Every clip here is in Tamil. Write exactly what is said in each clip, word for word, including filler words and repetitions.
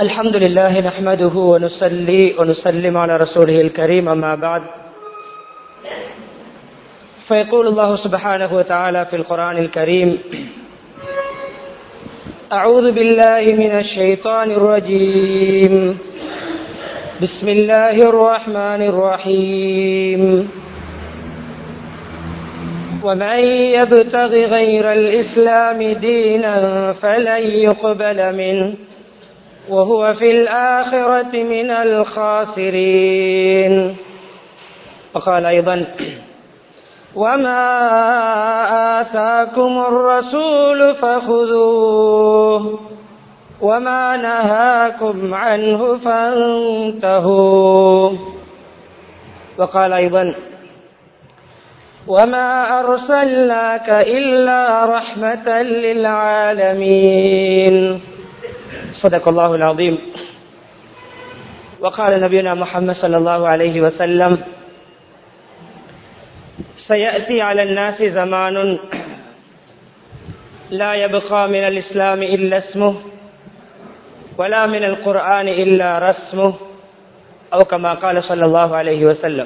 الحمد لله نحمده ونصلي ونسلم على رسوله الكريم أما بعد فيقول الله سبحانه وتعالى في القرآن الكريم أعوذ بالله من الشيطان الرجيم بسم الله الرحمن الرحيم ومن يبتغ غير الإسلام دينا فلن يقبل منه وهو في الآخرة من الخاسرين. وقال أيضا وما آتاكم الرسول فخذوه وما نهاكم عنه فانتهوا. وقال أيضا وما أرسلناك إلا رحمة للعالمين. صدق الله العظيم. وقال نبينا محمد صلى الله عليه وسلم سيأتي على الناس زمان لا يبقى من الإسلام إلا اسمه ولا من القرآن إلا رسمه أو كما قال صلى الله عليه وسلم.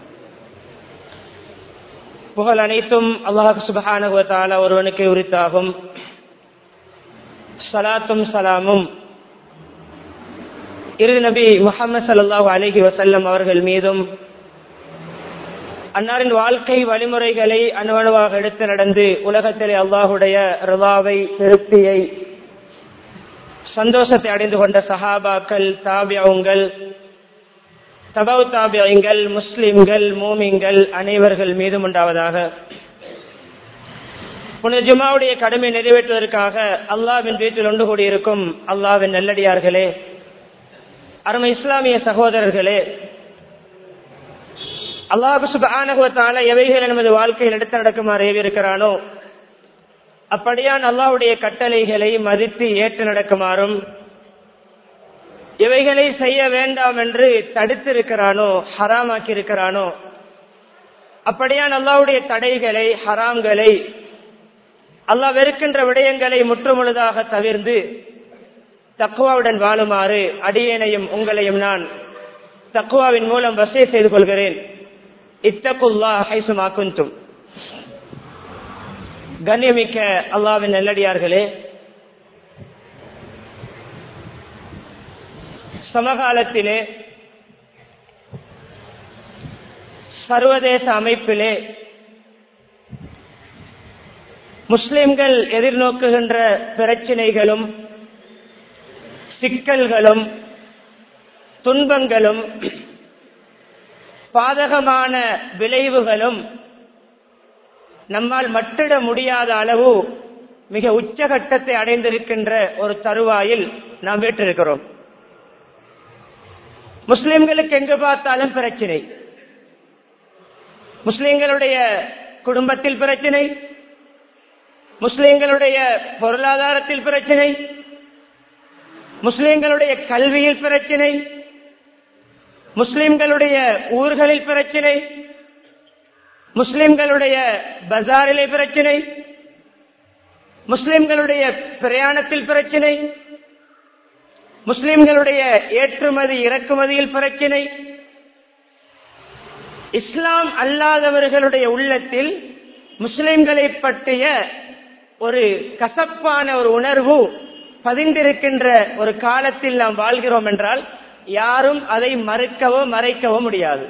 புகழ் அனைத்தும் அல்லாஹ் சுப்ஹானஹு வ தஆலா ஒருவனுக்கு உரித்தாகும். ஸலாத்தும் ஸலாமும் இறுதி நபி முஹம்மது ஸல்லல்லாஹு அலைஹி வஸல்லம் அவர்கள் மீதும் அன்னாரின் வாழ்க்கை வழிமுறைகளை அணுவணுவாக எடுத்து நடந்து உலகத்திலே அல்லாஹுடைய ரிதாவை திருப்தியை சந்தோஷத்தை அடைந்து கொண்ட சஹாபாக்கள் தாபிஊன்கள் தபவு தாபிஈன்கள் முஸ்லிம்கள் மூமின்கள் அனைவர்கள் மீதும் உண்டாவதாக. புனித ஜும்ஆவுடைய கடமை நிறைவேற்றுவதற்காக அல்லாஹ்வின் வீட்டில் ஒன்று கூடியிருக்கும் அல்லாஹ்வின் நல்லடியார்களே, அருமை இஸ்லாமிய சகோதரர்களே, அல்லாஹ் சுப்ஹானஹு வ தஆலா எவைகளை நமது வாழ்க்கையில் எடுத்து நடக்குமாறு ஏவியிருக்கிறானோ அப்படியான் அல்லாஹ்வுடைய கட்டளைகளை மதித்து ஏற்று நடக்குமாறும், எவைகளை செய்ய வேண்டாம் என்று தடுத்திருக்கிறானோ ஹராமாக்கி இருக்கிறானோ அப்படியான் அல்லாஹ்வுடைய தடைகளை ஹராம்களை அல்லாஹ் வெறுக்கின்ற விடயங்களை முற்றுமுழுதாக தவிர்ந்து தக்வாவுடன் வாழுமாறு அடியேனையும் உங்களையும் நான் தக்வாவின் மூலம் வசிய செய்து கொள்கிறேன். இத்தகுல்லாஹ் ஹைசுமா குன்தும். கண்ணியமிக்க அல்லாஹ்வின் நல்லடியார்களே, சமகாலத்திலே சர்வதேச அமைப்பிலே முஸ்லிம்கள் எதிர்நோக்குகின்ற பிரச்சினைகளும் சிக்கல்களும் துன்பங்களும் பாதகமான விளைவுகளும் நம்மால் மட்டிட முடியாத அளவு மிக உச்சகட்டத்தை அடைந்திருக்கின்ற ஒரு தருவாயில் நாம் வீற்றிருக்கிறோம். முஸ்லிம்களுக்கு எங்கு பார்த்தாலும் பிரச்சினை. முஸ்லிம்களுடைய குடும்பத்தில் பிரச்சினை, முஸ்லிம்களுடைய பொருளாதாரத்தில் பிரச்சினை, முஸ்லிம்களுடைய கல்வியில் பிரச்சினை, முஸ்லிம்களுடைய ஊர்களில் பிரச்சினை, முஸ்லிம்களுடைய பஜாரிலே பிரச்சினை, முஸ்லிம்களுடைய பிரயாணத்தில் பிரச்சினை, முஸ்லிம்களுடைய ஏற்றுமதி இறக்குமதியில் பிரச்சினை, இஸ்லாம் அல்லாதவர்களுடைய உள்ளத்தில் முஸ்லிம்களை பற்றிய ஒரு கசப்பான ஒரு உணர்வு பதிந்திருக்கின்ற ஒரு காலத்தில் நாம் வாழ்கிறோம் என்றால் யாரும் அதை மறுக்கவோ மறைக்கவோ முடியாது.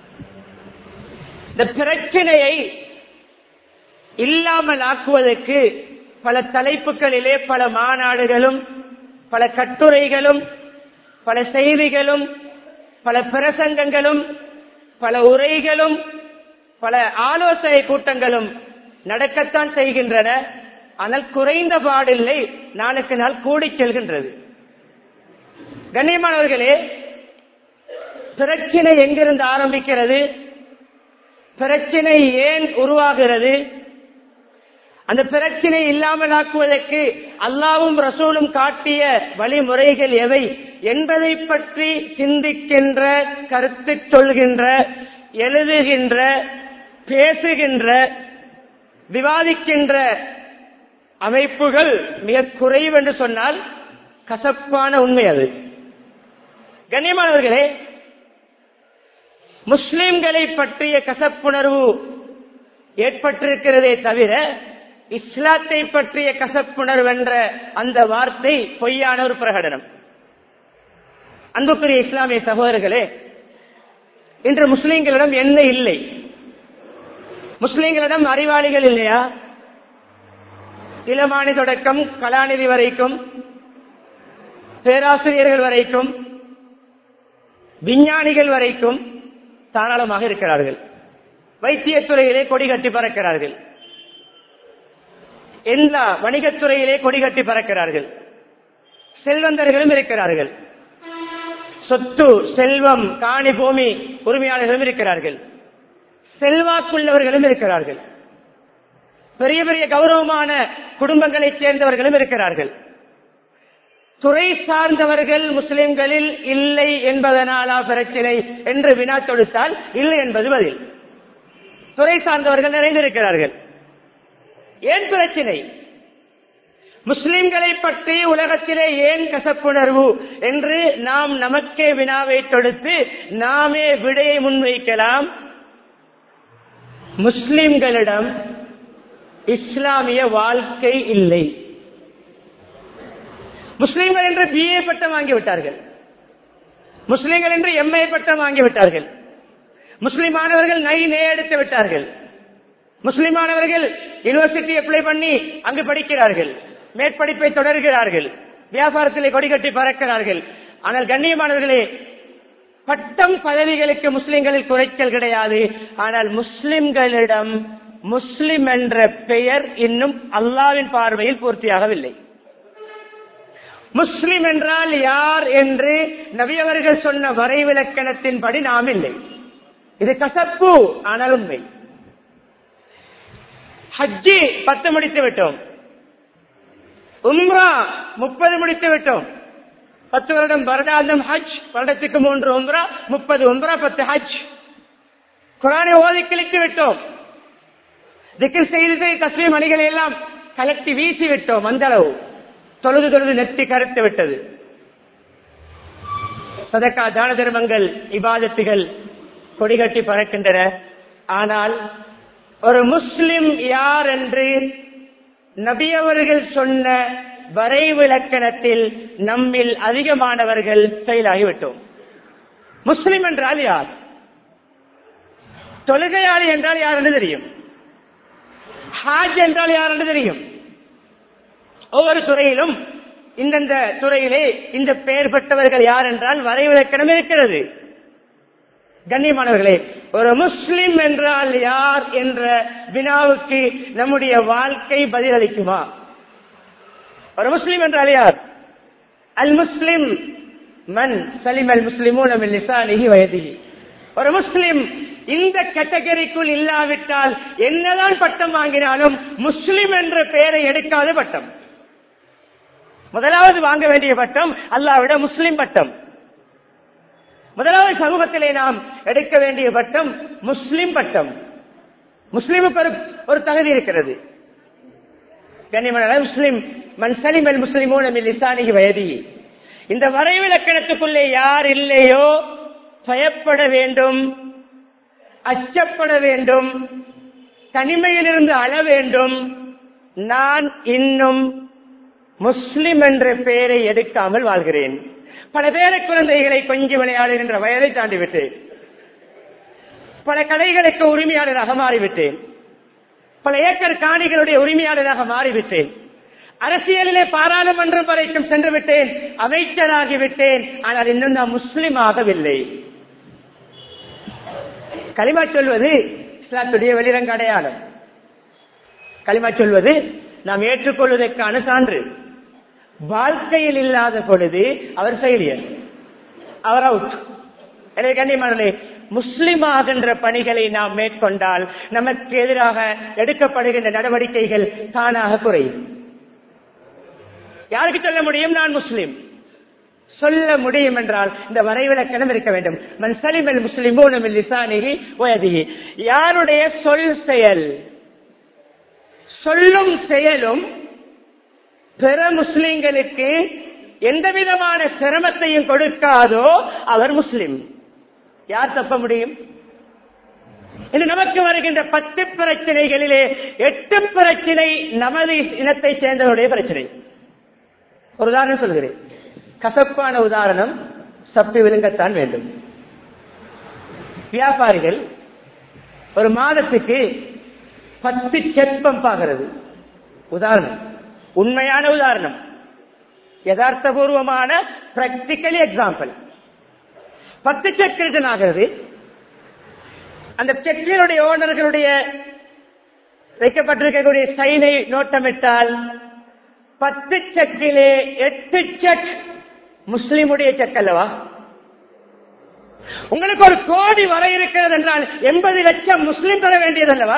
இந்த பிரச்சனையை இல்லாமல் ஆக்குவதற்கு பல தலைப்புகளிலே பல மாநாடுகளும் பல கட்டுரைகளும் பல செய்திகளும் பல பிரசங்கங்களும் பல உரைகளும் பல ஆலோசனை கூட்டங்களும் நடக்கத்தான் செய்கின்றன. ஆனால் குறைந்த பாடில்லை, நாளுக்கு நாள் கூடி செல்கின்றது. கண்ணியமானவர்களே, பிரச்சினை எங்கிருந்து ஆரம்பிக்கிறது, பிரச்சினை ஏன் உருவாகிறது, அந்த பிரச்சினை இல்லாமல் ஆக்குவதற்கு அல்லாஹ்வும் ரசூலும் காட்டிய வழிமுறைகள் எவை என்பதை பற்றி சிந்திக்கின்ற, கருத்து சொல்கின்ற, எழுதுகின்ற, பேசுகின்ற, விவாதிக்கின்ற அமைப்புகள் மிக குறைவு என்று சொன்னால் கசப்பான உண்மை அது. கண்ணியமானவர்களே, முஸ்லிம்களை பற்றிய கசப்புணர்வு ஏற்பட்டிருக்கிறதே தவிர இஸ்லாத்தை பற்றிய கசப்புணர்வு என்ற அந்த வார்த்தை பொய்யான ஒரு பிரகடனம். அன்புக்குரிய இஸ்லாமிய சகோதரர்களே, இன்று முஸ்லிம்களிடம் என்ன இல்லை? முஸ்லிம்களிடம் அறிவாளிகள் இல்லையா? இளமானி தொடக்கம் கலாநிதி வரைக்கும், பேராசிரியர்கள் வரைக்கும், விஞ்ஞானிகள் வரைக்கும் தாராளமாக இருக்கிறார்கள். வைத்தியத்துறையிலே கொடி கட்டி பறக்கிறார்கள், எல்லா வணிகத்துறையிலே கொடி கட்டி பறக்கிறார்கள். செல்வந்தர்களும் இருக்கிறார்கள், சொத்து செல்வம் காணி பூமி உரிமையாளர்களும் இருக்கிறார்கள், செல்வாக்குள்ளவர்களும் இருக்கிறார்கள், பெரிய பெரிய கௌரவமான குடும்பங்களைச் சேர்ந்தவர்களும் இருக்கிறார்கள். துறை சார்ந்தவர்கள் முஸ்லிம்களில் இல்லை என்பதனாலா பிரச்சனை என்று வினா தொடுத்தால் இல்லை என்பது பதில். துறை சார்ந்தவர்கள் நிறைந்திருக்கிறார்கள். ஏன் பிரச்சனை? முஸ்லிம்களை பற்றி உலகத்திலே ஏன் கசப்புணர்வு என்று நாம் நமக்கே வினாவை தொடுத்து நாமே விடையை முன்வைக்கலாம். முஸ்லிம்களிடம் இஸ்லாமிய வாழ்க்கை இல்லை. முஸ்லிம்கள் என்று பிஏ பட்டம் வாங்கிவிட்டார்கள், முஸ்லிம்கள் என்று எம்ஏ பட்டம் வாங்கிவிட்டார்கள், முஸ்லிமானவர்கள் நை நே எடுத்து விட்டார்கள், முஸ்லிமானவர்கள் யூனிவர்சிட்டி அப்ளை பண்ணி அங்கு படிக்கிறார்கள், மேற்படிப்பை தொடர்கிறார்கள், வியாபாரத்திலே கொடிகட்டி பறக்கிறார்கள். ஆனால் கண்ணியமானவர்களே, பட்டம் பதவிகளுக்கு முஸ்லிம்களில் குறைச்சல் கிடையாது. ஆனால் முஸ்லிம்களிடம் முஸ்லிம் என்ற பெயர் இன்னும் அல்லாஹ்வின் பார்வையில் பூர்த்தியாகவில்லை. முஸ்லிம் என்றால் யார் என்று நபி அவர்கள் சொன்ன வரைவிலக்கணத்தின்படி நாம் இல்லை. இது கசப்பு, ஆனால் உண்மை. ஹஜ்ஜி பத்து முடித்து விட்டோம், உம்ரா முப்பது முடித்து விட்டோம். பத்து வருடம் வருடாந்தம் ஹஜ், வருடத்துக்கு மூன்று உம்ரா, முப்பது உம்ரா, பத்து ஹஜ். குர்ஆனை ஓதி கிழித்து விட்டோம். திக்ர் செய்து தஸ்பீஹ் மணிகளை எல்லாம் கலட்டி வீசி விட்டோம். அந்த அளவு தொழுது தொழுது நெத்தி கருத்து விட்டது. சதக்கா தான தர்மங்கள் இபாதத்துகள் கொடிகட்டி பறக்கின்றன. ஆனால் ஒரு முஸ்லிம் யார் என்று நபி அவர்கள் சொன்ன வரைவிலக்கணத்தில் நம்மில் அதிகமானவர்கள் செயலாகிவிட்டோம். முஸ்லிம் என்றால் யார்? தொழுகையாளி என்றால் யார் என்று தெரியும், ஹாஜ் என்றால் யார் என்று தெரியும். ஒவ்வொரு துறையிலும் இந்தந்த துறையிலே இந்த பெயர் பெற்றவர்கள் யார் என்றால் வரைவிலக்கணம் இருக்கிறது. கண்ணியமானவர்களே, ஒரு முஸ்லிம் என்றால் யார் என்ற வினாவுக்கு நம்முடைய வாழ்க்கை பதிலளிக்குமா? ஒரு முஸ்லிம் என்றால் யார்? அல் முஸ்லிம் மன் சலிம் அல் முஸ்லிமூன மின் லிசானிஹி வ யதிஹி. ஒரு முஸ்லிம் இந்த கேட்டகரிக்குள் இல்லாவிட்டால் என்னதான் பட்டம் வாங்கினாலும் முஸ்லிம் என்ற பெயரை எடுக்காத பட்டம். முதலாவது வாங்க வேண்டிய பட்டம் அல்லாஹ்விட முஸ்லிம் பட்டம். முதலாவது சமூகத்திலே நாம் எடுக்க வேண்டிய பட்டம் முஸ்லிம் பட்டம். முஸ்லிமுக்கு ஒரு ஒரு தகுதி இருக்கிறது. கண்ணியமான முஸ்லிம் மன் சலிம் அல் முஸ்லிமூன மின் லிசானிஹி வ யதிஹி. இந்த வரைவிலக்கணத்துக்குள்ளே யார் இல்லையோ பயப்பட வேண்டும், அச்சப்பட வேண்டும், தனிமையிலிருந்து அழ வேண்டும். நான் இன்னும் முஸ்லிம் என்ற பெயரை எடுக்காமல் வாழ்கிறேன். பல பேர குழந்தைகளை கொஞ்சம் விளையாடுகின்ற வயதை தாண்டிவிட்டேன். பல கடைகளுக்கு உரிமையாளராக மாறிவிட்டேன். பல ஏக்கர் காணிகளுடைய உரிமையாளராக மாறிவிட்டேன். அரசியலிலே பாராளுமன்றம் வரைக்கும் சென்று விட்டேன், அமைச்சராகிவிட்டேன். ஆனால் இன்னும் நான் முஸ்லிம் ஆகவில்லை. கலிமா சொல்வது இஸ்லாத்துடைய வெளிரங்க அடையாளம். கலிமா சொல்வது நாம் ஏற்றுக்கொள்வதற்கான சான்று. வாழ்க்கையில் இல்லாத பொழுது அவர் செயலியர், அவர் அவுட். எனவே கண்ணியமானவர்களே, முஸ்லிம் ஆகின்ற பணிகளை நாம் மேற்கொண்டால் நமக்கு எதிராக எடுக்கப்படுகின்ற நடவடிக்கைகள் தானாக குறையும். யாருக்கு சொல்ல முடியும் நான் முஸ்லிம்? சொல்ல முடியும் என்றால் இந்த வரைவிலக்கணம் இருக்க வேண்டும். மன் சலிம் அல் முஸ்லிமூன மின் லிசானிஹி வ யதிஹி. யாருடைய சொல் செயல், சொல்லும் செயலும் பிற முஸ்லிம்களுக்கு எந்த விதமான சிரமத்தையும் கொடுக்காதோ அவர் முஸ்லிம். யார் தப்ப முடியும்? இன்று நமக்கு வருகின்ற பத்து பிரச்சனைகளிலே எட்டு பிரச்சனை நமது இனத்தை சேர்ந்தவருடைய பிரச்சனை. ஒரு உதாரணம் சொல்கிறேன், கசப்பான உதாரணம், சப்பி விழுங்கத்தான் வேண்டும். வியாபாரிகள் ஒரு மாதத்துக்கு பத்து செக் பம்ப் ஆகிறது. உதாரணம், உண்மையான உதாரணம், யதார்த்தபூர்வமான பிராக்டிக்கலி எக்ஸாம்பிள். பத்து செக் ரிட்டர்ன் ஆகிறது. அந்த செக்கினுடைய ஓனர்களுடைய வைக்கப்பட்டிருக்கக்கூடிய சைனை நோட்டமிட்டால் பத்து செக்கிலே எட்டு செக் முஸ்லிமுடைய செக் அல்லவா? உங்களுக்கு ஒரு கோடி வர இருக்கிறது என்றால் எண்பது லட்சம் முஸ்லிம் தர வேண்டியது அல்லவா?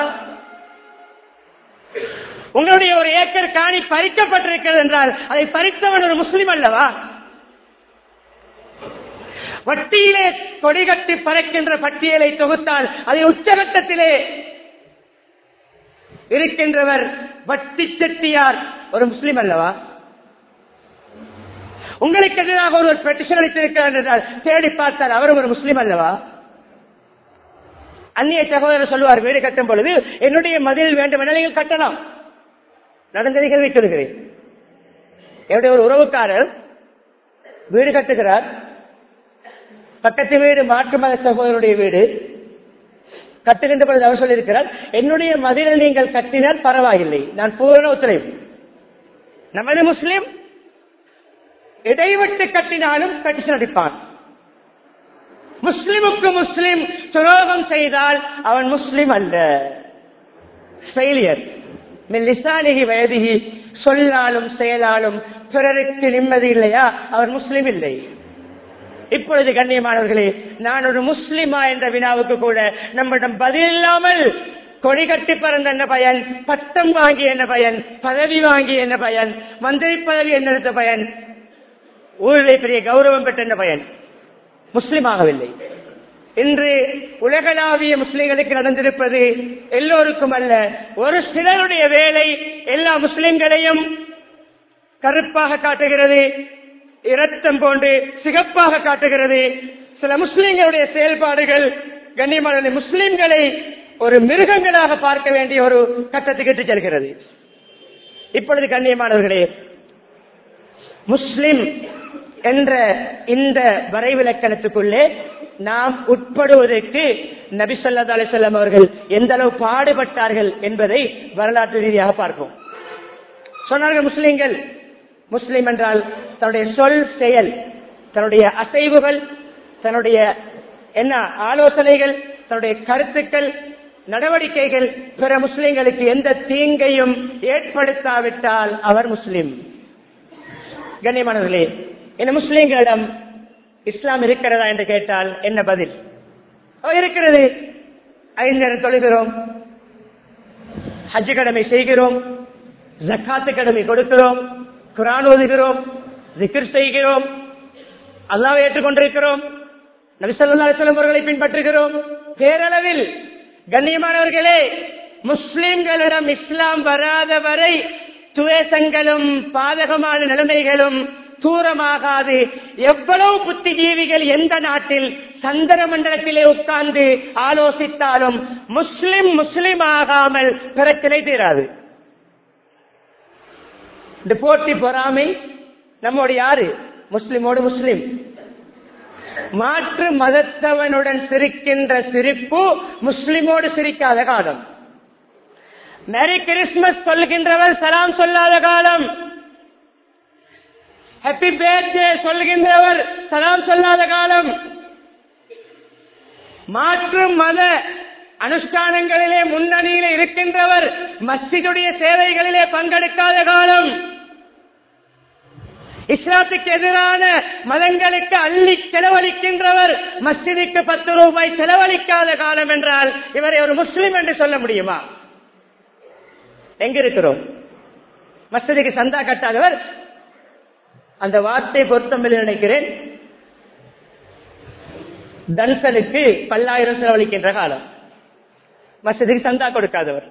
உங்களுடைய ஒரு ஏக்கர் காணி பறிக்கப்பட்டிருக்கிறது என்றால் அதை பறித்தவன் ஒரு முஸ்லிம் அல்லவா? வட்டியிலே கொடிகட்டி பறக்கின்ற பட்டியலை தொகுத்தால் அதை உச்சகட்டத்திலே இருக்கின்றவர் வட்டி செட்டியார் ஒரு முஸ்லிம் அல்லவா? உங்களுக்கு எதிராக ஒரு பெட்டிஷன் அளித்திருக்கிறார் என்றால் தேடி பார்த்தால் அவரும் ஒரு முஸ்லிம் அல்லவா? அந்நிய சகோதரர் சொல்லுவார், வீடு கட்டும் பொழுது என்னுடைய மதில் வேண்டும் என நீங்கள் கட்டலாம். நடந்ததை கேள்விக்கிறேன். என்னுடைய ஒரு உறவுக்காரர் வீடு கட்டுகிறார். பக்கத்து வீடு மாற்று மத சகோதரருடைய வீடு. கட்டுகின்ற பொழுது அவர் சொல்லியிருக்கிறார், என்னுடைய மதிலை நீங்கள் கட்டினால் பரவாயில்லை, நான் பூரண ஒத்துழைப்பு. நமது முஸ்லிம் இடைவிட்டு கட்டினாலும் பெட்டிஷன் அடிப்பான். முஸ்லிமுக்கு முஸ்லிம் துரோகம் செய்தால் அவன் முஸ்லிம் அல்ல, ஃபெயிலியர். லிசானிகி வயதிகி, சொல்லாலும் செயலாலும் பிறருக்கு நிம்மதி இல்லையா, அவர் முஸ்லிம் இல்லை. இப்பொழுது கண்ணியமானவர்களே, நான் ஒரு முஸ்லிமா என்ற வினாவுக்கு கூட நம்மிடம் பதில் இல்லாமல் கொடி கட்டி பறந்த என்ன பயன், பட்டம் வாங்கி என்ன பயன், பதவி வாங்கி என்ன பயன், மந்திரி பதவி என்ன பயன், ஊரிலே பெரிய கௌரவம் பெற்ற என்ன பயன், முஸ்லிம் ஆகவில்லை. இன்று உலகளாவிய முஸ்லிம்களுக்கு நடந்திருப்பது எல்லோருக்கும் அல்ல, ஒரு சிலருடைய வேலை எல்லா முஸ்லிம்களையும் கருப்பாக காட்டுகிறது, இரத்தம் போன்று சிகப்பாக காட்டுகிறது. சில முஸ்லிம்களுடைய செயல்பாடுகள் கண்ணியமான முஸ்லிம்களை ஒரு மிருகங்களாக பார்க்க வேண்டிய ஒரு கட்டத்துக்கு இட்டு செல்கிறது. இப்பொழுது கண்ணியமானவர்களே, முஸ்லிம் என்ற இந்த வரைவிலக்கணத்துக்குள்ளே நாம் உட்படுவதற்கு நபி ஸல்லல்லாஹு அலைஹி வஸல்லம் அவர்கள் எந்த அளவு பாடுபட்டார்கள் என்பதை வரலாற்று ரீதியாக பார்ப்போம். சொன்னார்கள், முஸ்லிம்கள், முஸ்லிம் என்றால் தன்னுடைய சொல் செயல், தன்னுடைய அசைவுகள், தன்னுடைய என்ன ஆலோசனைகள், தன்னுடைய கருத்துக்கள், நடவடிக்கைகள் பிற முஸ்லிம்களுக்கு எந்த தீங்கையும் ஏற்படுத்தாவிட்டால் அவர் முஸ்லிம். கண்ணியமானவர்களே, இந்த முஸ்லிம்களிடம் இஸ்லாம் இருக்கிறதா என்று கேட்டால் என்ன பதில்? இருக்கிறது. ஐந்து நேரம் தொழுகிறோம், ஹஜ் கடமை செய்கிறோம், ஜக்காத்து கடமை கொடுக்கிறோம், குர்ஆன் ஓதுகிறோம், zikr செய்கிறோம், அல்லாஹ்வை ஏற்றுக்கொண்டிருக்கிறோம், நபி ஸல்லல்லாஹு அலைஹி வஸல்லம் அவர்களை பின்பற்றுகிறோம். பேரளவில் கண்ணியமானவர்களே, முஸ்லிம்களிடம் இஸ்லாம் வராத வரை துவேஷங்களும் பாதகமான நிலைமைகளும் தூரமாகாது. எவ்வளவு புத்திஜீவிகள் எந்த நாட்டில் சந்திர மண்டலத்திலே உட்கார்ந்து ஆலோசித்தாலும் முஸ்லிம் முஸ்லிம் ஆகாமல் பிரச்சனை தீராது. இந்த போட்டி பொறாமை நம்மோடு யாரு? முஸ்லிமோடு முஸ்லிம். மாற்று மதத்தவனுடன் சிரிக்கின்ற சிரிப்பு முஸ்லிமோடு சிரிக்காத காலம். மேரி கிறிஸ்துமஸ் சொல்கின்றவர் சலாம் சொல்லாத காலம். ஹாப்பி பர்த்டே சொல்கின்றவர் சலாம் சொல்லாத காலம். மாற்று மத அனுஷ்டானங்களிலே முன்னணியிலே இருக்கின்றவர் மஸ்ஜிதுடைய சேவைகளிலே பங்கெடுக்காத காலம். இஸ்லாத்துக்கு எதிரான மதங்களுக்கு அள்ளி செலவழிக்கின்றவர் மஸ்ஜிதுக்கு பத்து ரூபாய் செலவழிக்காத காலம் என்றால் இவரை ஒரு முஸ்லிம் என்று சொல்ல முடியுமா? எங்க இருக்கிறோம்? மஸ்ஜிதுக்கு சந்தா கட்டாதவர், அந்த வார்த்தை பொருத்தமில்லை நினைக்கிறேன், தன்சலுக்கு பல்லாயிரம் செலவழிக்கின்ற காலம். மஸ்ஜிதுக்கு சந்தா கொடுக்காதவர்.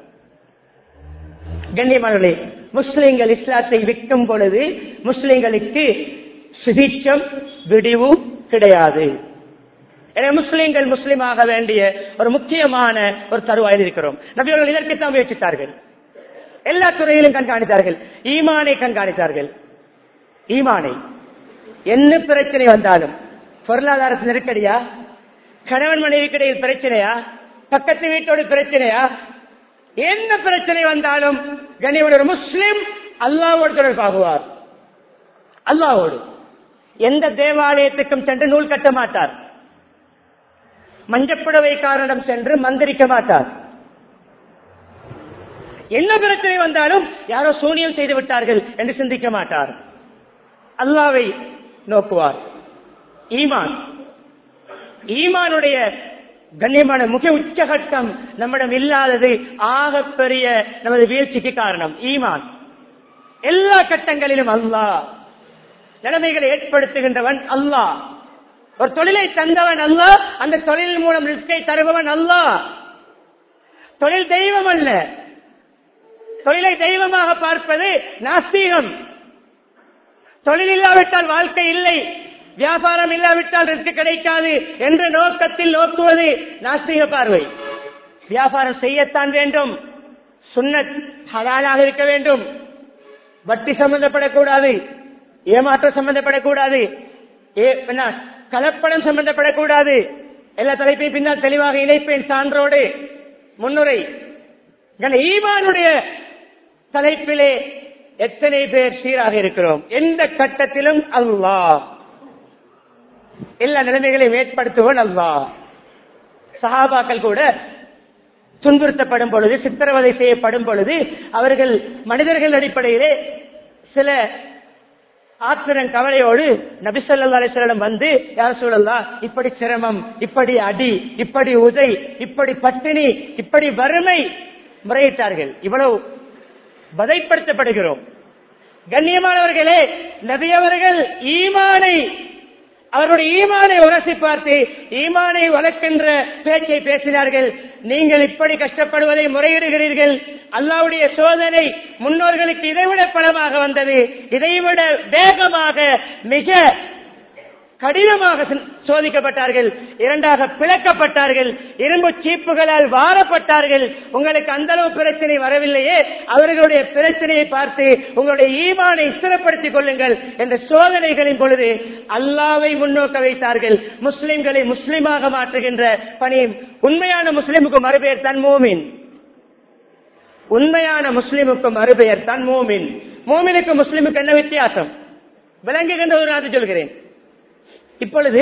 கண்ணியமானவர்களே, முஸ்லிம்கள் இஸ்லாத்தை விற்கும் பொழுது முஸ்லிம்களுக்கு சுபிட்சம் விடிவு கிடையாது. எனவே முஸ்லிம்கள் முஸ்லிமாக வேண்டிய ஒரு முக்கியமான ஒரு தருவாயில் இருக்கிறோம். நபி அவர்கள் இதற்குத்தான் முயற்சித்தார்கள். எல்லா துறையிலும் கண்காணித்தார்கள். ஈமானை கண்காணித்தார்கள். ஈமானை என்ன பிரச்சனை வந்தாலும், பொருளாதார நெருக்கடியா, கணவன் மனைவிக்கிடையில் பிரச்சனையா, பக்கத்து வீட்டோடு பிரச்சனையா, என்ன பிரச்சனை வந்தாலும் கண்ணியமான ஒரு முஸ்லிம் அல்லாஹ்வோடு தொடர்பாகுவார். அல்லாஹ்வோடு எந்த தேவாலயத்துக்கும் சென்று நூல் கட்ட மாட்டார். மஞ்சப்புடவைக்காரனிடம் சென்று மந்திரிக்க மாட்டார். என்ன பிரச்சனை வந்தாலும் யாரோ சூனியம் செய்து விட்டார்கள் என்று சிந்திக்க மாட்டார். அல்லாஹ்வை நோக்குவார். ஈமான், ஈமானுடைய கண்ணியமான முக்கிய உச்சகட்டம் நம்மிடம் இல்லாதது ஆகப்பெரிய நமது வீழ்ச்சிக்கு காரணம். ஈமான் எல்லா கட்டங்களிலும் அல்லாஹ் நிலைமைகளை ஏற்படுத்துகின்றவன் அல்லாஹ். ஒரு தொழிலை தந்தவன் அல்லாஹ், அந்த தொழில் மூலம் ரிஸ்கை தருபவன் அல்லாஹ். தொழில் தெய்வம் அல்ல. தொழிலை தெய்வமாக பார்ப்பது நாஸ்தீகம். தொழில் இல்லாவிட்டால் வாழ்க்கை இல்லை, வியாபாரம் இல்லாவிட்டால் ரிஸ்க் கிடைக்காது என்ற நோக்கத்தில் நோக்குவது நாஸ்தீக பார்வை. வியாபாரம் செய்யத்தான் வேண்டும், சுன்னத் ஹலாலாக இருக்க வேண்டும், வட்டி சம்பந்தப்படக்கூடாது, ஏமாற்றம் சம்பந்தப்படக்கூடாது, கலப்படம் சம்பந்தப்படக்கூடாது. எல்லா தலைப்பையும் பின்னால் தெளிவாக இணைப்பேன் சான்றோடு முன்னுரை. ஈமானுடைய தலைப்பிலே எத்தனை பேர் சீராக இருக்கிறோம்? எந்த கட்டத்திலும் அல்லாஹ் எல்லா நிலைமைகளையும் ஏற்படுத்துவன் அல்லாஹ். சஹாபாக்கள் கூட துன்புறுத்தப்படும் பொழுது, சித்திரவதை செய்யப்படும் பொழுது அவர்கள் மனிதர்கள் அடிப்படையிலே சில ஆத்திரன் கவலையோடு நபி ஸல்லல்லாஹு அலைஹி வஸல்லம் வந்து, யா ரசூலல்லாஹ், இப்படி சிரமம், இப்படி அடி, இப்படி உதை, இப்படி பட்டினி, இப்படி வறுமை முறையிட்டார்கள். இவ்வளவு வதைப்படுத்தப்படுகிறோம். கண்ணியமானவர்களே, நபி அவர்கள் ஈமானை, அவருடைய ஈமானை உரசி பார்த்து ஈமானை வளர்க்கின்ற பேச்சை பேசினார்கள். நீங்கள் இப்படி கஷ்டப்படுவதை முறையிடுகிறீர்கள், அல்லாஹ்வுடைய சோதனை முன்னோர்களுக்கு இதைவிட பலமாக வந்தது, இதைவிட வேகமாக மிக கடினமாக சோதிக்கப்பட்டார்கள், இரண்டாக பிளக்கப்பட்டார்கள், இரும்பு சீப்புகளால் வாரப்பட்டார்கள். உங்களுக்கு அந்த அளவு பிரச்சனை வரவில்லையே, அவர்களுடைய பிரச்சனையை பார்த்து உங்களுடைய ஈமானை ஸ்திரப்படுத்திக் கொள்ளுங்கள் என்ற சோதனைகளின் பொழுது அல்லாஹ்வை முன்னோக்க வைத்தார்கள். முஸ்லிம்களை முஸ்லிமாக மாற்றுகின்ற பணி. உண்மையான முஸ்லிமுக்கு மறுபெயர் தான் மூமின். உண்மையான முஸ்லிமுக்கு மறுபெயர் தான் மூமின். மூமினுக்கு முஸ்லிமுக்கு என்ன வித்தியாசம் விளங்குகின்ற ஒரு நாட்டு சொல்கிறேன். இப்பொழுது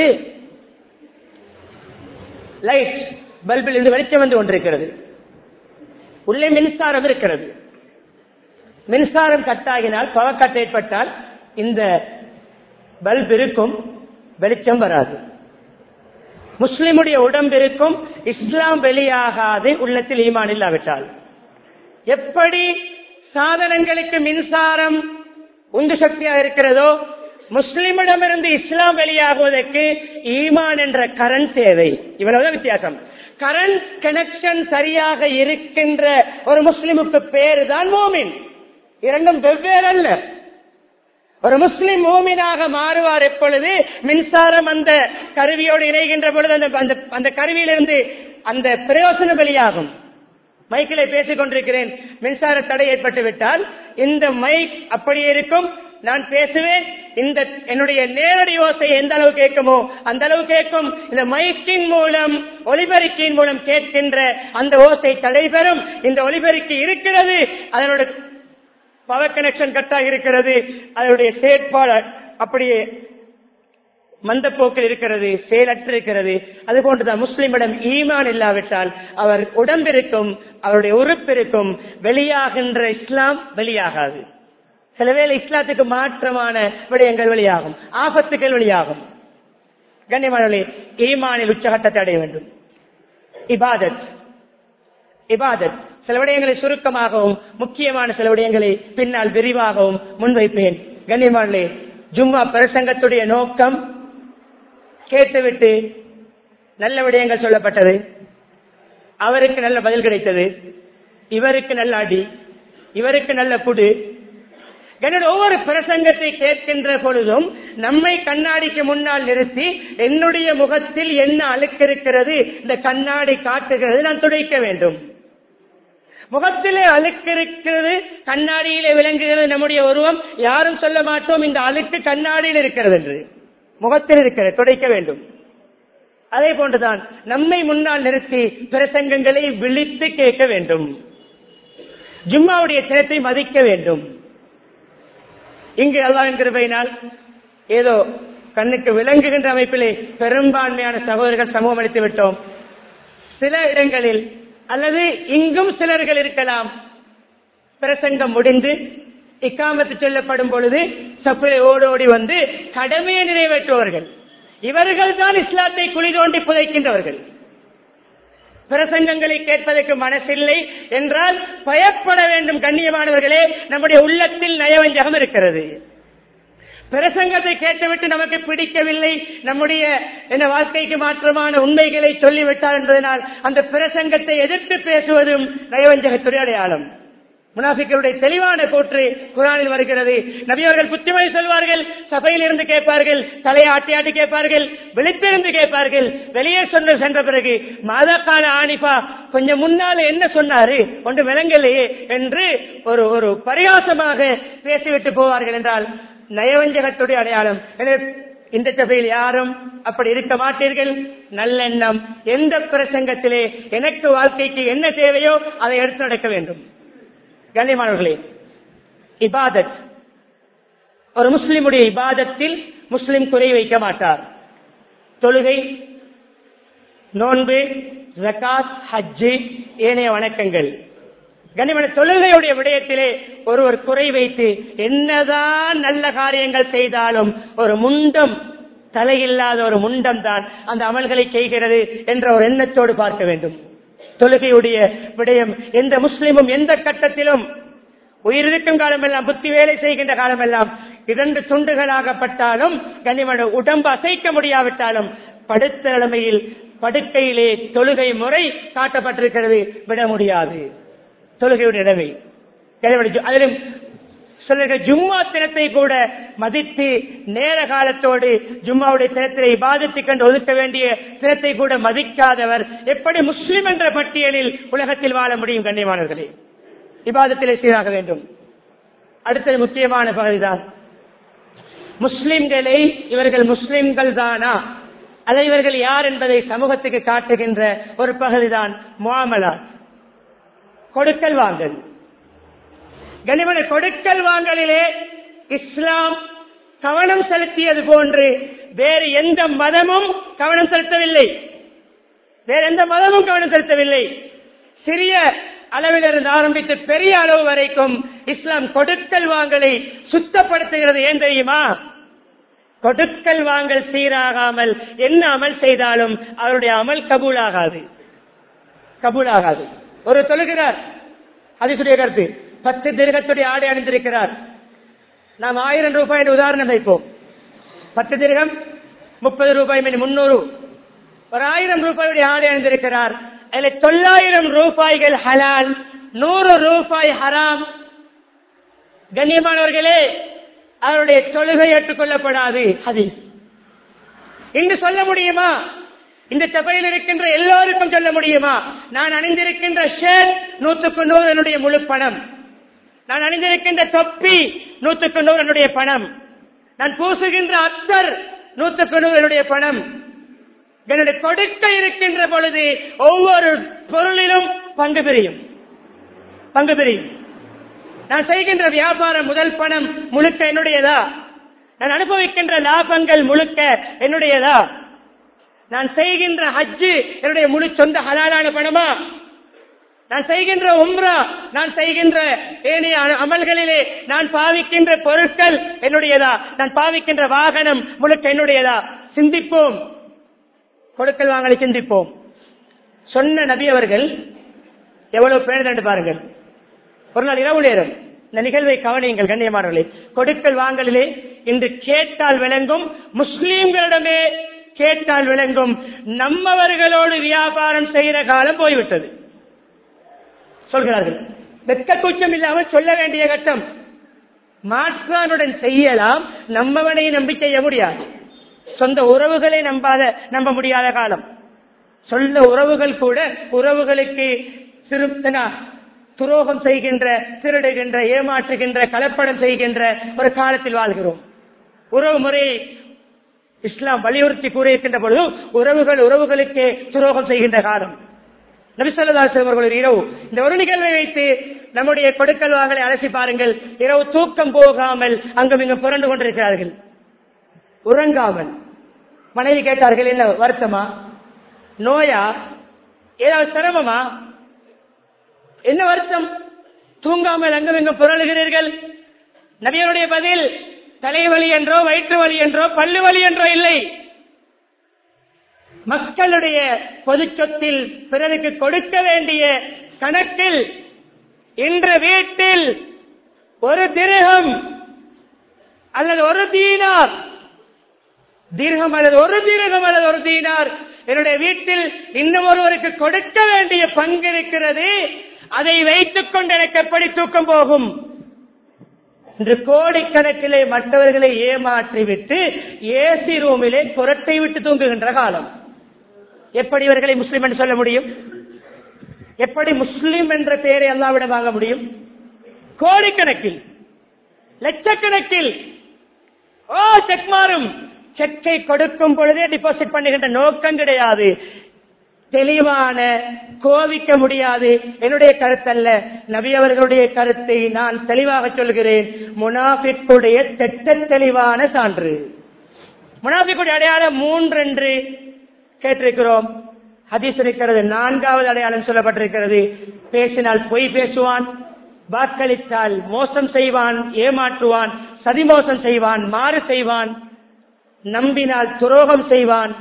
லைட் பல்பில் இருந்து வெளிச்சம் வந்து கொண்டிருக்கிறது, உள்ளே மின்சாரம் இருக்கிறது. மின்சாரம் கட்டாகினால், பவர் கட் ஏற்பட்டால் இந்த பல்ப் இருக்கும், வெளிச்சம் வராது. முஸ்லிமுடைய உடம்பு இருக்கும், இஸ்லாம் வெளியாகாது உள்ளத்தில் ஈமான் இல்லாவிட்டால். எப்படி சாதனங்களுக்கு மின்சாரம் உந்து சக்தியாக இருக்கிறதோ, முஸ்லிமிடமிருந்து இஸ்லாம் வெளியாகுவதற்கு ஈமான் என்ற கரண்ட் தேவை. இவ்வளவுதான் வித்தியாசம். கரண்ட் கனெக்ஷன் சரியாக இருக்கின்ற ஒரு முஸ்லிமுக்கு பேரு தான் மோமின். இரண்டும் வெவ்வேறு அல்ல. ஒரு முஸ்லிம் மோமினாக மாறுவார் எப்பொழுது மின்சாரம் அந்த கருவியோடு இணைகின்ற பொழுது அந்த அந்த கருவியிலிருந்து அந்த பிரயோசனம் வெளியாகும். மைக்கிலே பேசிக் கொண்டிருக்கிறேன், மின்சார தடை ஏற்பட்டு விட்டால் இந்த மைக் அப்படியே இருக்கும், நான் பேசுவேன், இந்த என்னுடைய நேரடி ஓசை எந்த அளவு கேட்குமோ அந்த அளவு கேட்கும். இந்த மைக்கின் மூலம், ஒலிபெருக்கியின் மூலம் கேட்கின்ற அந்த ஓசை தடைபெறும். இந்த ஒலிபெருக்கி இருக்கிறது, அதனோட பவர் கனெக்ஷன் கட்டாக இருக்கிறது, அதனுடைய செயற்பாடு அப்படியே மந்த போக்கில் இருக்கிறது, செயலற்று இருக்கிறது. அதுபோன்றுதான் முஸ்லிமிடம் ஈமான் இல்லாவிட்டால் அவர் உடம்பிருக்கும், அவருடைய உறுப்பிருக்கும், வெளியாகின்ற இஸ்லாம் வெளியாகாது. சில வேளை இஸ்லாத்துக்கு மாற்றமான விடயங்கள் வெளியாகும், ஆபத்துக்கள் வெளியாகும். கண்ணியமானவர்களே, ஈமானில் உச்சகட்டத்தை அடைய வேண்டும். இபாதத் இபாதத் சில விடயங்களை சுருக்கமாகவும் முக்கியமான சில விடயங்களை பின்னால் விரிவாகவும் முன்வைப்பேன். கண்ணியமானவர்களே, ஜும்மா பிரசங்கத்துடைய நோக்கம் கேட்டுவிட்டு நல்ல விடயங்கள் சொல்லப்பட்டது, அவருக்கு நல்ல பதில் கிடைத்தது, இவருக்கு நல்ல அடி, இவருக்கு நல்ல குடு. என்னுடைய ஒவ்வொரு பிரசங்கத்தை கேட்கின்ற பொழுதும் நம்மை கண்ணாடிக்கு முன்னால் நிறுத்தி என்னுடைய முகத்தில் என்ன அழுக்கு இருக்கிறது இந்த கண்ணாடி காட்டுகிறது, நான் துடைக்க வேண்டும். முகத்திலே அழுக்கு இருக்கிறது, கண்ணாடியிலே விளங்குகிறது நம்முடைய உருவம். யாரும் சொல்ல மாட்டோம் இந்த அழுக்கு கண்ணாடியில் இருக்கிறது என்று, முகத்தில் இருக்கிறது, துடைக்க வேண்டும். அதே போன்றுதான் நம்மை முன்னால் நிறுத்தி பிரசங்கங்களை விழித்து கேட்க வேண்டும். ஜும்மாவுடைய தினத்தை மதிக்க வேண்டும். இங்கு அல்லாஹ்வின் கிருபையினால் ஏதோ கண்ணுக்கு விளங்குகின்ற அமைப்பிலே பெரும்பான்மையான சகோதரர்கள் சமூகம் அளித்து விட்டோம். சில இடங்களில் அல்லது இங்கும் சிலர்கள் இருக்கலாம், பிரசங்கம் முடிந்து இக்காமத்து சொல்லப்படும் பொழுது சப்பிலை ஓடி ஓடி வந்து கடமையை நிறைவேற்றுவார்கள். இவர்கள் தான் இஸ்லாத்தை குழி தோண்டி புதைக்கின்றவர்கள். பிரசங்கங்களை கேட்பதற்கு மனசில்லை என்றால் பயப்பட வேண்டும். கண்ணியமானவர்களே, நம்முடைய உள்ளத்தில் நயவஞ்சகம் இருக்கிறது. பிரசங்கத்தை கேட்டுவிட்டு நமக்கு பிடிக்கவில்லை, நம்முடைய என்ன வாழ்க்கைக்கு மாற்றமான உண்மைகளை சொல்லிவிட்டார் என்பதனால் அந்த பிரசங்கத்தை எதிர்த்து பேசுவதும் நயவஞ்சகத்துடைய அடையாளம். முனாஃபிக்களுடைய தெளிவான கூற்று குர்ஆனில் வருகிறது. நபி அவர்கள் புத்திமதி சொல்வார்கள், சபையில் இருந்து கேட்பார்கள், தலையை ஆட்டி ஆட்டி கேட்பார்கள், விழித்திருந்து கேட்பார்கள். வெளியே சொன்ன சென்ற பிறகு மாதக்கான ஆனிபா கொஞ்சம் முன்னால என்ன சொன்னாரு ஒன்று விளங்கலையே என்று ஒரு ஒரு பரிகாசமாக பேசிவிட்டு போவார்கள் என்றால் நயவஞ்சகத்துடைய அடையாளம். இந்த சபையில் யாரும் அப்படி இருக்க மாட்டீர்கள். நல்லெண்ணம், எந்த பிரசங்கத்திலே எனக்கு வாழ்க்கைக்கு என்ன தேவையோ அதை எடுத்து நடக்க வேண்டும். கண்ணியமானவர்களே, இபாதத், ஒரு முஸ்லிமுடைய இபாதத்தில் முஸ்லிம் குறை வைக்க மாட்டார். தொழுகை, நோன்பு, ஜகாத், ஹஜ்ஜு, ஏனைய வணக்கங்கள். கண்ணியமான தொழுகையுடைய விடயத்திலே ஒருவர் குறை வைத்து என்னதான் நல்ல காரியங்கள் செய்தாலும் ஒரு முண்டம், தலையில்லாத ஒரு முண்டம் தான் அந்த அமல்களை செய்கிறது என்ற ஒரு எண்ணத்தோடு பார்க்க வேண்டும். தொழுகையுடைய விடயம் எந்த முஸ்லிமும் எந்த கட்டத்திலும் உயிரிழக்கும் காலமெல்லாம், புத்தி வேலை செய்கின்ற காலமெல்லாம் இரண்டு துண்டுகளாகப்பட்டாலும் கண்ணியமான உடம்பு அசைக்க முடியாவிட்டாலும் படுத்த நிலைமையில் படுக்கையிலே தொழுகை முறை காட்டப்பட்டிருக்கிறது, விட முடியாது. தொழுகையுடைய நிலைமை அதிலும் சிலர்கள் ஜும்மா தினத்தை கூட மதித்து நேர காலத்தோடு ஜும்மாவுடைய தினத்தை இபாதத்தை கண்டு ஒதுக்க வேண்டிய தினத்தை கூட மதிக்காதவர் எப்படி முஸ்லிம் என்ற பட்டியலில் உலகத்தில் வாழ முடியும்? கண்ணியமானவர்களே, இபாதத்திலே சீராக வேண்டும். அடுத்தது முக்கியமான பகுதிதான் முஸ்லிம்களை, இவர்கள் முஸ்லிம்கள் தானா அல்லது இவர்கள் யார் என்பதை சமூகத்துக்கு காட்டுகின்ற ஒரு பகுதிதான் முஆமலா, கொடுக்கல் வாங்கல். கனிமன கொடுக்கல் வாங்கலிலே இஸ்லாம் கவனம் செலுத்தியது போன்று வேறு எந்த மதமும் கவனம் செலுத்தவில்லை. வேறு எந்த மதமும் கவனம் செலுத்தவில்லை. சிறிய அளவிலிருந்து ஆரம்பித்து பெரிய அளவு வரைக்கும் இஸ்லாம் கொடுக்கல் வாங்கலை சுத்தப்படுத்துகிறது. ஏன் தெரியுமா? கொடுக்கல் வாங்கல் சீராகாமல் என்ன அமல் செய்தாலும் அவருடைய அமல் கபூலாகாது, கபூலாகாது. ஒரு தொழுகிறார், ஹதீஸுடைய கருத்து, பத்து திரகத்துடைய ஆடை அணிந்திருக்கிறார். நாம் ஆயிரம் ரூபாய் உதாரணம் வைப்போம். பத்து திரகம் முப்பது ரூபாய், முன்னூறு, ஒரு ஆயிரம் ரூபாயுடைய ஆடை அணிந்திருக்கிறார். அதில் தொள்ளாயிரம் ரூபாய்கள் ஹலால், நூறு ரூபாய் ஹராம். கண்ணியமானவர்களே, அவருடைய தொழுகை ஏற்றுக்கொள்ளப்படாது. ஹதீஸ் இன்று சொல்ல முடியுமா? இந்த சபையில் இருக்கின்ற எல்லோருக்கும் சொல்ல முடியுமா? நான் அணிந்திருக்கின்ற ஷர்ட் நூற்றுக்கு நூறு என்னுடைய முழு பணம், நான் அணிந்திருக்கின்ற தொப்பி நூற்றுக்கு நூறு என்னுடைய பணம், நான் பூசுகின்ற அத்தர் நூற்றுக்கு நூறு என்னுடைய பணம். என்னுடைய கொடுக்க இருக்கின்ற பொழுது ஒவ்வொரு பொருளிலும் பங்கு பிரியும், பங்கு பிரியும். நான் செய்கின்ற வியாபாரம் முதல் பணம் முழுக்க என்னுடையதா? நான் அனுபவிக்கின்ற லாபங்கள் முழுக்க என்னுடையதா? நான் செய்கின்ற ஹஜ்ஜு என்னுடைய முழு சொந்த ஹலாலான பணமா? நான் செய்கின்ற உம்ரா, நான் செய்கின்ற ஏனைய அமல்களிலே நான் பாவிக்கின்ற பொருட்கள் என்னுடையதா? நான் பாவிக்கின்ற வாகனம் முழுக்க என்னுடையதா? சிந்திப்போம், கொடுக்கல் வாங்கலை சிந்திப்போம். சொன்ன நபி அவர்கள் எவ்வளவு பேர் பாருங்கள். ஒரு நாள் இரவு நேரம் இந்த நிகழ்வை கவனியுங்கள் கண்ணியமானவர்களே. கொடுக்கல் வாங்கலிலே இன்று கேட்டால் விளங்கும், முஸ்லீம்களிடமே கேட்டால் விளங்கும், நம்மவர்களோடு வியாபாரம் செய்கிற காலம் போய்விட்டது. சொல்கிறார்கள், வெட்க கூச்சம் இல்லாமல் சொல்ல வேண்டிய கட்டம். மாற்றானுடன் செய்யலாம், நம்மவனை நம்பி செய்ய முடியாது. சொந்த உறவுகளை நம்பாத நம்ப முடியாத காலம். சொல்ல உறவுகள் கூட உறவுகளுக்கு திருத்தனா துரோகம் செய்கின்ற, திருடுகின்ற, ஏமாற்றுகின்ற, கலப்படம் செய்கின்ற ஒரு காலத்தில் வாழ்கிறோம். உறவு முறையை இஸ்லாம் வலியுறுத்தி கூறியிருக்கின்ற பொழுது உறவுகள் உறவுகளுக்கே துரோகம் செய்கின்ற காலம். நபி ஸல்லல்லாஹு அலைஹி வஸல்லம் அவர்கள் இரவு இந்த ஒரு நிகழ்வை வைத்து நம்முடைய கொடுக்கல் வாங்கலை அலசி பாருங்கள். இரவு தூக்கம் போகாமல் அங்கும் இங்கும் புரண்டு கொண்டிருக்கிறார்கள், உறங்காமல். மனைவி கேட்டார்கள், என்ன வருத்தமா, நோயா, ஏதாவது சிரமமா, என்ன வருத்தம், தூங்காமல் அங்கும் இங்கும் புரளுகிறீர்கள்? நபியனுடைய பதில், தலைவலி என்றோ வயிற்று வலி என்றோ பல்லு வலி என்றோ இல்லை. மக்களுடைய பொது சொத்தில் பிறருக்கு கொடுக்க வேண்டிய கணக்கில் இன்று வீட்டில் ஒரு திர்ஹம் அல்லது ஒரு தீனார், திர்ஹம் அல்லது ஒரு திர்ஹம் அல்லது ஒரு தீனார் என்னுடைய வீட்டில் இன்னும் ஒருவருக்கு கொடுக்க வேண்டிய பங்கு இருக்கிறது. அதை வைத்துக் கொண்டு எனக்கு எப்படி தூக்கம் போகும்? இன்று கோடிக்கணக்கிலே மற்றவர்களை ஏமாற்றிவிட்டு ஏசி ரூமிலே புரட்டை விட்டு தூங்குகின்ற காலம். எப்படி இவர்களை முஸ்லிம் என்று சொல்ல முடியும்? எப்படி முஸ்லிம் என்ற பெயரை அல்லாஹ்விடம் வாங்க முடியும்? கோடிக்கணக்கில், லட்சக்கணக்கில். ஓ செக் மாறும், செக்கை கொடுக்கும் பொழுதே டிபாசிட் பண்ணுகின்ற நோக்கம் கிடையாது. தெளிவான, கோவிக்க முடியாது. என்னுடைய கருத்தல்ல, நபி அவர்களுடைய கருத்தை நான் தெளிவாக சொல்கிறேன். முனாஃபிக்குடைய திட்ட தெளிவான சான்று. முனாஃபிக்குடைய அடையாளம் மூன்று என்று கேட்டிருக்கிறோம். ஹதீஸ் இருக்கிறது, நான்காவது அடையாளம் சொல்லப்பட்டிருக்கிறது. பேசினால் பொய் பேசுவான், வாக்களித்தால் மோசம் செய்வான், ஏமாற்றுவான், சதிமோசம் செய்வான், மாறு செய்வான், நம்பினால் துரோகம் செய்வான்.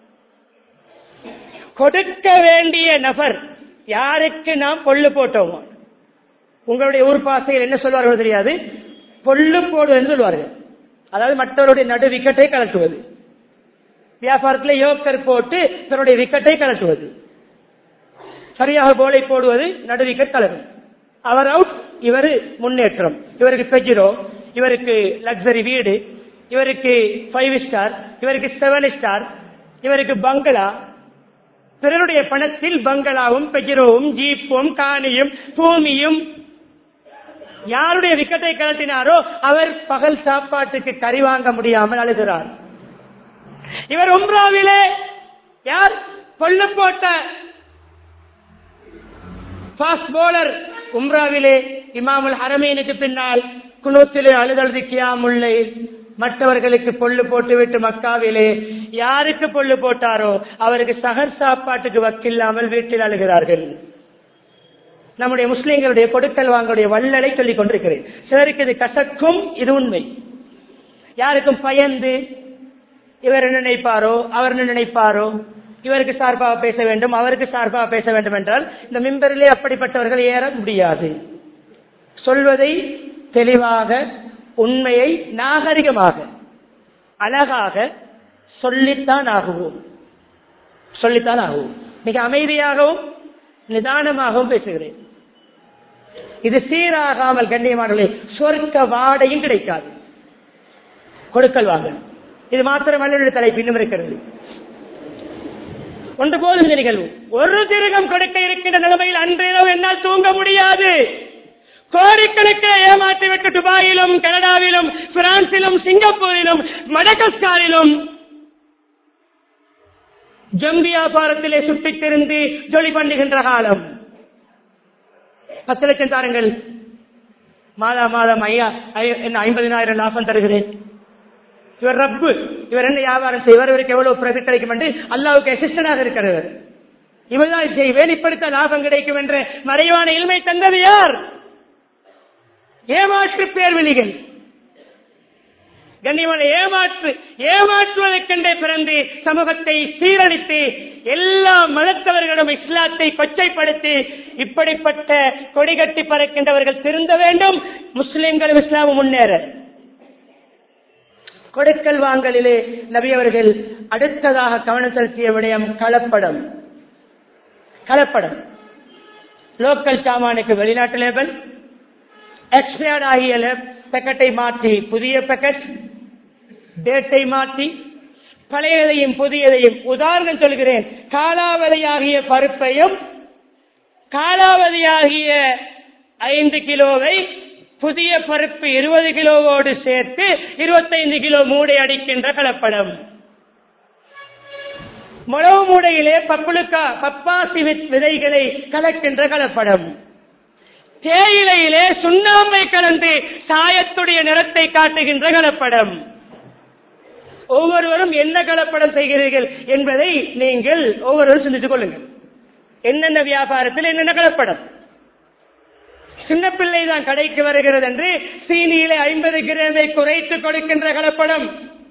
கொடுக்க வேண்டிய நபர் யாருக்கு நாம் பொல்லு போட்டோம், உங்களுடைய ஊர் பாசையில் என்ன சொல்வார்கள் தெரியாது, பொல்லு போடுவது என்று சொல்வார்கள். அதாவது மற்றவருடைய நடு விக்கெட்டை கலட்டுவது. வியாபாரத்தில் யோக்கர் போட்டு தன்னுடைய விக்கெட்டை கலட்டுவது, சரியாக போலை போடுவது, நடு விக்கெட் கலரும். அவர் அவுட், இவர் முன்னேற்றம். இவருக்கு பெஜிரோ, இவருக்கு லக்ஸரி வீடு, இவருக்கு ஃபைவ் ஸ்டார், இவருக்கு செவன் ஸ்டார், இவருக்கு பங்களா. பிறருடைய பணத்தில் பங்களாவும் பெஜிரோவும் ஜீப்பும் காணியும் பூமியும். யாருடைய விக்கெட்டை கலட்டினாரோ அவர் பகல் சாப்பாட்டுக்கு கறி வாங்க முடியாமல் அழுகிறார். இவர் உம்ராவிலே யார் பொல்லு போட்ட ஃபாஸ்ட் போலர், உம்ராவிலே இமாமுல் ஹரமீனுக்கு பின்னால் குனூத்திலே அழுதழுது கியாமுல்லை மற்றவர்களுக்கு பொல்லு போட்டுவிட்டு மக்காவிலே யாருக்கு பொல்லு போட்டாரோ அவருக்கு சகர் சாப்பாட்டுக்கு வக்கில்லாமல் வீட்டில் அழுகிறார்கள். நம்முடைய முஸ்லிம்களுடைய கொடுக்கல் வாங்களுடைய வள்ளலை சொல்லிக் கொண்டிருக்கிறேன். சிலருக்கு இது கசக்கும், இது உண்மை. யாருக்கும் பயந்து இவர் என்ன நினைப்பாரோ அவர் என்ன நினைப்பாரோ, இவருக்கு சார்பாக பேச வேண்டும் அவருக்கு சார்பாக பேச வேண்டும் என்றால் இந்த மிம்பரிலே அப்படிப்பட்டவர்கள் ஏற முடியாது. சொல்வதை தெளிவாக, உண்மையை நாகரிகமாக அழகாக சொல்லித்தான் ஆகுவோம், சொல்லித்தான் ஆகுவோம். மிக அமைதியாகவும் நிதானமாகவும் பேசுகிறேன். இது சீராகாமல் கண்ணியமானவர்களே சொர்க்க வாடையும் கிடைக்காது. கொடுக்கல் வாங்க இது மாத்திரமல்ல, தலைப்பு இன்னும் இருக்கிறது. ஒன்று போதும் இந்த நிகழ்வு. ஒரு திருகம் கொடுக்க இருக்கின்ற நிலைமையில் அன்றைய என்னால் தூங்க முடியாது. கோடிக்கணக்கில் ஏமாற்றிவிட்டு துபாயிலும் கனடாவிலும் பிரான்சிலும் சிங்கப்பூரிலும் மடகஸ்காரிலும் ஜம்பி வியாபாரத்திலே சுட்டித் திருந்து ஜொலி பண்ணுகின்ற காலம். பத்து லட்சம் தாருங்கள், மாதா மாதம் ஐயா என்ன ஐம்பதினாயிரம் லாபம் தருகிறேன். இவர் ரப்பு, இவர் என்ன வியாபாரம் செய்வார், இவருக்கு எவ்வளவு பிரபிட் கிடைக்கும் என்று அல்லாவுக்கு அசிஸ்டனாக இருக்கிறவர். இவர்தான் செய்வேன், இப்படித்தான் லாபம் கிடைக்கும் என்ற மறைவான இல்மை தந்தது யார்? ஏமாற்று பேர்வெளிகள். கண்ணியமான ஏமாற்று ஏமாற்றுவதற்கென்றே பிறந்து சமூகத்தை சீரழித்து எல்லா மதத்தவர்களும் இஸ்லாத்தை கொச்சைப்படுத்தி இப்படிப்பட்ட கொடிகட்டி பறக்கின்றவர்கள் திருந்த வேண்டும். முஸ்லிம்களும் இஸ்லாமும் முன்னேற. கொடுக்கல் வாங்கலிலே நபி அவர்கள் அடுத்ததாக கவனம் செலுத்திய விடயம் கலப்படம். கலப்படம் லோக்கல் சாமானுக்கு வெளிநாட்டு லேபல், எக்ஸ்பயர்ட் ஆகிய பேக்கெட்டை மாற்றி புதிய பேக்கெட், டேட்டை மாற்றி பழையதையும் புதியதையும், உதாரணம் சொல்கிறேன், காலாவதியாகிய பருப்பையும் காலாவதியாகிய ஐந்து கிலோவை புதிய பருப்பு இருபது கிலோவோடு சேர்த்து இருபத்தைந்து கிலோ மூடை அடிக்கின்ற கலப்படம். முழவு மூடையிலே பப்புளுக்கா பப்பாசி விதைகளை கலக்கின்ற கலப்படம். தேயிலையிலே சுண்ணாம்பை கலந்து சாயத்துடைய நிறத்தை காட்டுகின்ற கலப்படம். ஒவ்வொருவரும் என்ன கலப்படம் செய்கிறீர்கள் என்பதை நீங்கள் ஒவ்வொருவரும் சிந்தித்துக் கொள்ளுங்கள். என்னென்ன வியாபாரத்தில் என்னென்ன கலப்படம். சின்ன பிள்ளை தான் கடைக்கு வருகிறது என்று சீனியிலே ஐம்பது கிராமை குறைத்து கொடுக்கின்ற கலப்படம்.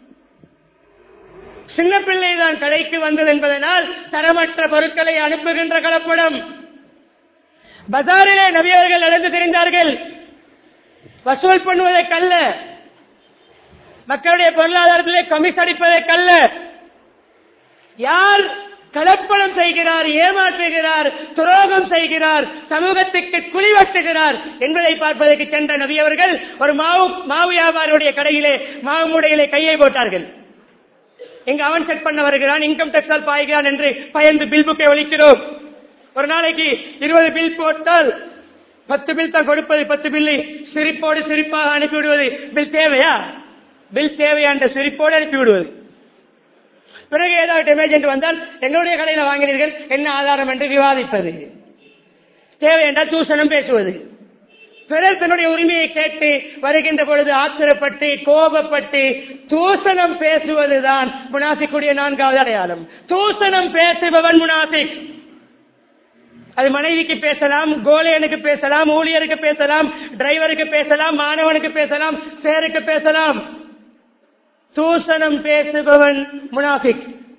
சின்ன பிள்ளை தான் கடைக்கு வந்தது என்பதனால் தரமற்ற பொருட்களை அனுப்புகின்ற கலப்படம். பஜாரிலே நபியவர்கள் நடந்து தெரிந்தார்கள். வசூல் பண்ணுவதற்கல்ல, மக்களுடைய பொருளாதாரத்திலே கமிஷன் அடிப்பதற்கல்ல. யார் கலப்படம் செய்கிறார், ஏமாற்றுகிறார், துரோகம் செய்கிறார், சமூகத்துக்கு குழிவட்டுகிறார் என்பதை பார்ப்பதற்கு சென்ற நபியவர்கள் ஒரு மாவு மாவு வியாபாரியுடைய கடையிலே மாவு மூடையிலே கையை போட்டார்கள். எங்க அவன் செக் பண்ண வருகிறான், இன்கம் டேக்ஸால் பாய்கிறான் என்று பயந்து பில் புக்கை ஒழிக்கிறோம். ஒரு நாளைக்கு இருபது பில் போட்டால் பத்து பில் தான் கொடுப்பது. பத்து பில்லை சிரிப்போடு சிரிப்பாக அனுப்பிவிடுவது பில் தேவையா? பில் தேவையா என்ற சிரிப்போடு அனுப்பிவிடுவது. பிறகு ஏதாவது டேமேஜ் என்று வந்தால் எங்களுடைய கடையில் வாங்கினீர்கள், என்ன ஆதாரம் என்று விவாதிப்பது. தேவை என்றால் தூசணம் பேசுவது. பிறர் தன்னுடைய உரிமையை கேட்டு வருகின்ற பொழுது ஆத்திரப்பட்டு கோபப்பட்டு தூசணம் பேசுவதுதான் முனாஃபிக்குடைய நான்காவது அடையாளம். தூசணம் பேசுபவன் முனாஃபிக். அது மனைவிக்கு பேசலாம், கோலையனுக்கு பேசலாம், ஊழியருக்கு பேசலாம், டிரைவருக்கு பேசலாம், மாணவனுக்கு பேசலாம், சேருக்கு பேசலாம். தூசணம் பேசுபவன் முனாஃபிக்.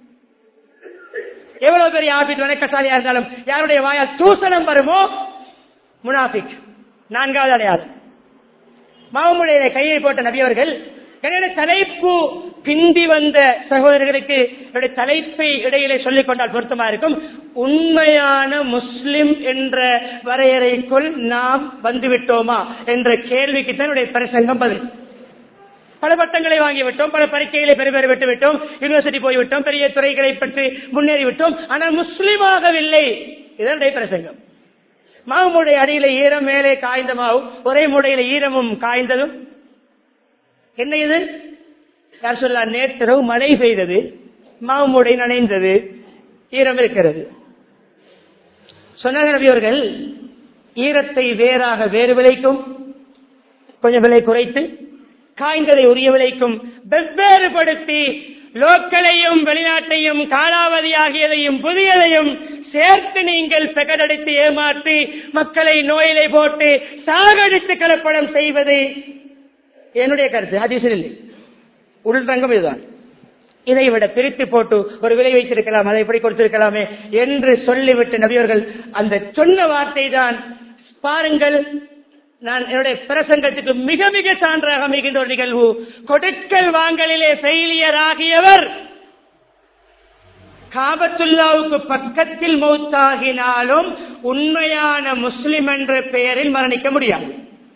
எவ்வளவு பெரிய ஆபீஸ் வணக்கசாலியா இருந்தாலும் யாருடைய வாயால் தூசணம் வருமோ முனாஃபிக். நான்காவது அடையாளம். மாவுமுடையிலே கையை போட்ட நபியவர்கள் என்னுடைய தலைப்பு பிந்தி வந்த சகோதரர்களுக்கு என்னுடைய தலைப்பை இடையிலே சொல்லிக் கொண்டால் பொருத்தமா இருக்கும். உண்மையான முஸ்லிம் என்ற வரையறைக்குள் நாம் வந்துவிட்டோமா என்ற கேள்விக்கு தான் என்னுடைய பிரசங்கம் பதில். பல பட்டங்களை வாங்கிவிட்டோம், பல பரீட்சைகளை பெறுபெற விட்டு விட்டோம், யூனிவர்சிட்டி போய்விட்டோம், பெரிய துறைகளை பற்றி முன்னேறிவிட்டோம், ஆனால் முஸ்லிமாகவில்லை. இதனுடைய பிரசங்கம். மாவு மூடைய அடியில ஈரம், மேலே காய்ந்த மாவு, ஒரே மூடையில ஈரமும் காய்ந்ததும். என்ன இது? யார் சொல்ல? நேற்றிரவு மழை பெய்தது, மாவு மூடை நனைந்தது, ஈரம் இருக்கிறது. சொன்னார்கள் நபியவர்கள், ஈரத்தை வேறாக வேறு விலைக்கும் கொஞ்சம் விலை குறைத்து, காய்ந்ததை உரிய விலைக்கும் வெவ்வேறுபடுத்தி, லோக்கலையும் வெளிநாட்டையும் காலாவதி ஆகியதையும் புதியதையும் சேர்த்து நீங்கள் பெகடடித்து ஏமாற்றி மக்களை நோயிலை போட்டு சாகடித்து கலப்படம் செய்வது என்னுடைய கருத்து. ஹதீஸில் இல்லை, உள்ரங்கம் இதுதான். இதை விட பிரித்து போட்டு ஒரு விலை வைத்திருக்கலாம், அதை எப்படி கொடுத்திருக்கலாமே என்று சொல்லிவிட்டு நபியவர்கள் அந்த சொன்ன வார்த்தை தான். பாருங்கள், நான் என்னுடைய பிரசங்கத்துக்கு மிக மிக சான்றாக அமைகின்ற ஒரு நிகழ்வு. கொடுக்கல் வாங்கலிலே ஃபெயிலியர் ஆகியவர் காபத்துல்லாவுக்கு பக்கத்தில் மௌத்தாகினாலும் உண்மையான முஸ்லிம் என்ற பெயரில் மரணிக்க முடியாது.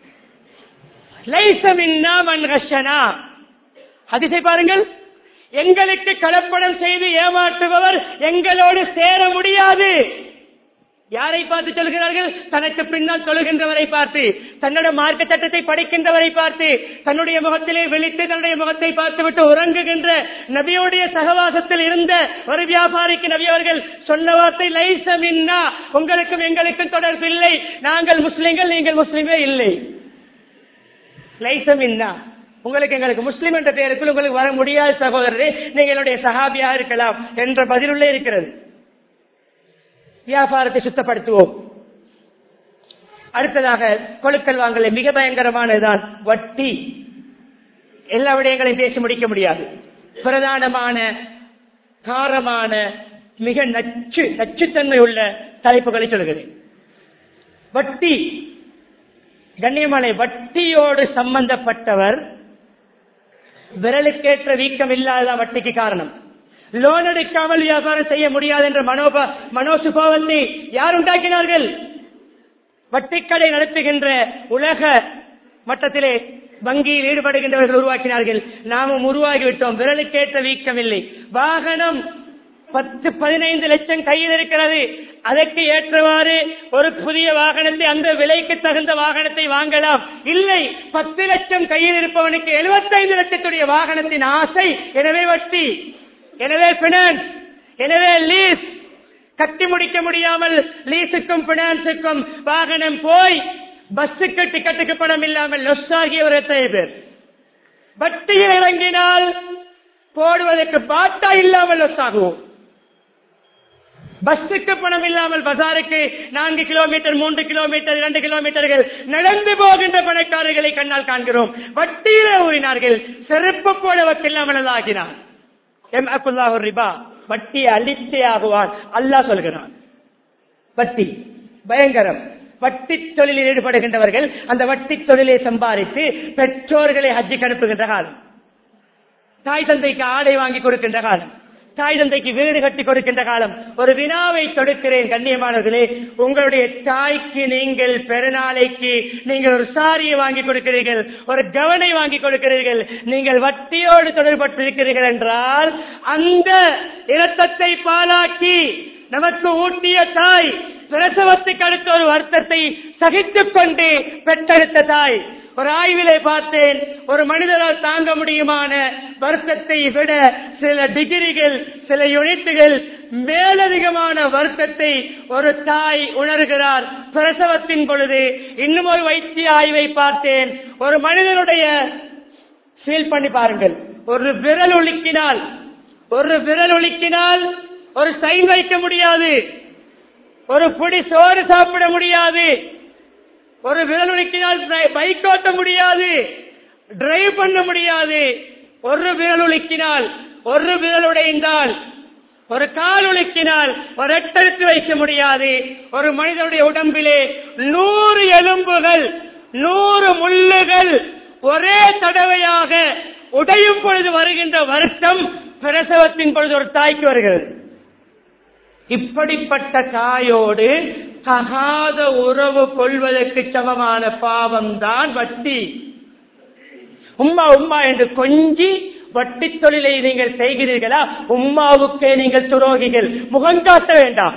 லைஸ மின்னா மன் கஷனா. ஹதீஸை பாருங்கள். எங்களுக்கு கலப்படம் செய்து ஏமாற்றுபவர் எங்களோடு சேர முடியாது. யாரை பார்த்து சொல்கிறார்கள்? தனக்கு பின்னால் சொல்லுகின்றவரை பார்த்து, தன்னோட மார்க்க சட்டத்தை படிக்கின்றவரை பார்த்து, தன்னுடைய முகத்திலே விழித்து தன்னுடைய முகத்தை பார்த்துவிட்டு உறங்குகின்ற நபியோடைய சகவாசத்தில் இருந்த ஒரு வியாபாரிக்கு நபி அவர்கள் சொன்ன வார்த்தை லைஸ மின்னா, உங்களுக்கும் எங்களுக்கும் தொடர்பில்லை, நாங்கள் முஸ்லிம்கள், நீங்கள் முஸ்லிமே இல்லை. லைஸ மின்னா, உங்களுக்கு எங்களுக்கு முஸ்லிம் என்ற பெயருக்குள் உங்களுக்கு வர முடியாது சகோதரரே, நீங்கள் என்னுடைய சஹாபியாக இருக்கலாம் என்ற பதிலுள்ளே இருக்கிறது. வியாபாரத்தை சுத்தப்படுத்துவோம். அடுத்ததாக கொழுக்கல் வாங்கல மிக பயங்கரமானதுதான் வட்டி. எல்லா விடயங்களையும் பேசி முடிக்க முடியாது. பிரதானமான காரமான மிக நச்சு நச்சுத்தன்மை உள்ள தலைப்புகளை சொல்கிறேன். வட்டி கண்ணியமான வட்டியோடு சம்பந்தப்பட்டவர் விரலுக்கேற்ற வீக்கம் இல்லாததான் வட்டிக்கு காரணம். லோன் எடுக்காமல் வியாபாரம் செய்ய முடியாது என்ற மனோபா மனோசுபாவத்தை யார் உண்டாக்கினார்கள்? வட்டிக்கடை நடத்துகின்ற உலக மட்டத்திலே வங்கியில் ஈடுபடுகின்றவர்கள் உருவாக்கினார்கள். நாமும் உருவாகிவிட்டோம். விரலுக்கேற்ற வீக்கமில்லை. வாகனம் பத்து பதினைந்து லட்சம் கையில் இருக்கிறது. அதற்கு ஏற்றவாறு ஒரு புதிய வாகனத்தை, அந்த விலைக்கு தகுந்த வாகனத்தை வாங்கலாம். இல்லை, பத்து லட்சம் கையில் இருப்பவனுக்கு எழுபத்தைந்து லட்சத்துடைய வாகனத்தின் ஆசை. எனவே வட்டி, எனவே பினான்ஸ், எனவே லீஸ். கட்டி முடிக்க முடியாமல் லீஸுக்கும் பினான்ஸுக்கும் வாகனம் போய் பஸ்ஸுக்கு டிக்கெட்டுக்கு பணம் இல்லாமல் லொஸ் ஆகியவர் எத்தனை பேர்? வட்டியில் இறங்கினால் போடுவதற்கு பாட்டா இல்லாமல் லொஸ் ஆகுவோம். பஸ்ஸுக்கு பணம் இல்லாமல் பசாருக்கு நான்கு கிலோமீட்டர், மூன்று கிலோமீட்டர், இரண்டு கிலோமீட்டர்கள் நடந்து போகின்ற பணக்காரர்களை கண்ணால் காண்கிறோம். வட்டியிலே ஊறினார்கள். செருப்பு போடுவதற்கில்லாமல் ஆகினார். எம் அக்குல்லாஹு ரிபா, வட்டி அழித்தே ஆகுவான் அல்லாஹ் சொல்கிறான். வட்டி பயங்கரம். வட்டி தொழிலில் ஈடுபடுகின்றவர்கள் அந்த வட்டி தொழிலை சம்பாதித்து பெற்றோர்களை ஹஜ்ஜுக்கு அனுப்புகின்ற காலம், தாய் தந்தைக்கு ஆடை வாங்கி கொடுக்கின்ற காலம், தாய் தந்தைக்கு வீடு கட்டி கொடுக்கின்ற காலம். ஒரு வினாவை தொடுக்கிறேன் கண்ணியமானவர்களே. உங்களுடைய தாய்க்கு நீங்கள் பெருநாளைக்கு நீங்கள் ஒரு சாரியை வாங்கி கொடுக்கிறீர்கள், ஒரு கவனை வாங்கி கொடுக்கிறீர்கள், நீங்கள் வட்டியோடு தொடர்பட்டிருக்கிறீர்கள் என்றால் அந்த இரத்தத்தை பாலாக்கி நமக்கு ஊட்டிய தாய் பிரசவத்துக்கு அடுத்த ஒரு வருத்தத்தை சகித்துக் கொண்டு பெற்றெடுத்த தாய். ஒரு ஆய்விலே பார்த்தேன், ஒரு மனிதரால் தாங்க முடியுமான வருத்தத்தை விட சில டிகிரிகள், சில யூனிட்டுகள் மேலதிகமான வருத்தத்தை ஒரு தாய் உணர்கிறார் பிரசவத்தின் பொழுது. இன்னும் ஒரு வைத்திய ஆய்வை பார்த்தேன். ஒரு மனிதனுடைய ஃபீல் பண்ணி பாருங்கள், ஒரு விரல் ஒலிக்கினால் ஒரு விரல் ஒலிக்கினால் ஒரு சைன் வைக்க முடியாது, ஒரு புடி சோறு சாப்பிட முடியாது, ஒரு விரல் ஒலிக்கினால் பைக் ஓட்ட முடியாது, டிரைவ் பண்ண முடியாது. ஒரு விரல் ஒலிக்கினால், ஒரு விரல் உடைந்தால், ஒரு கால் ஒலிக்கினால் ஒரு எட்டெடுத்து வைக்க முடியாது. ஒரு மனிதனுடைய உடம்பிலே நூறு எலும்புகள், நூறு முள்ளுகள் ஒரே தடவையாக உடையும் பொழுது வருகின்ற வருத்தம் பிரசவத்தின் பொழுது ஒரு தாய்க்கு வருகிறது. இப்படிப்பட்ட தாயோடு தகாத உறவு கொள்வதற்கு சமமான பாவம் தான் வட்டி. உம்மா உம்மா என்று கொஞ்சி வட்டி தொழிலை நீங்கள் செய்கிறீர்களா? உம்மாவுக்கே நீங்கள் துரோகிகள். முகங்காட்ட வேண்டாம்.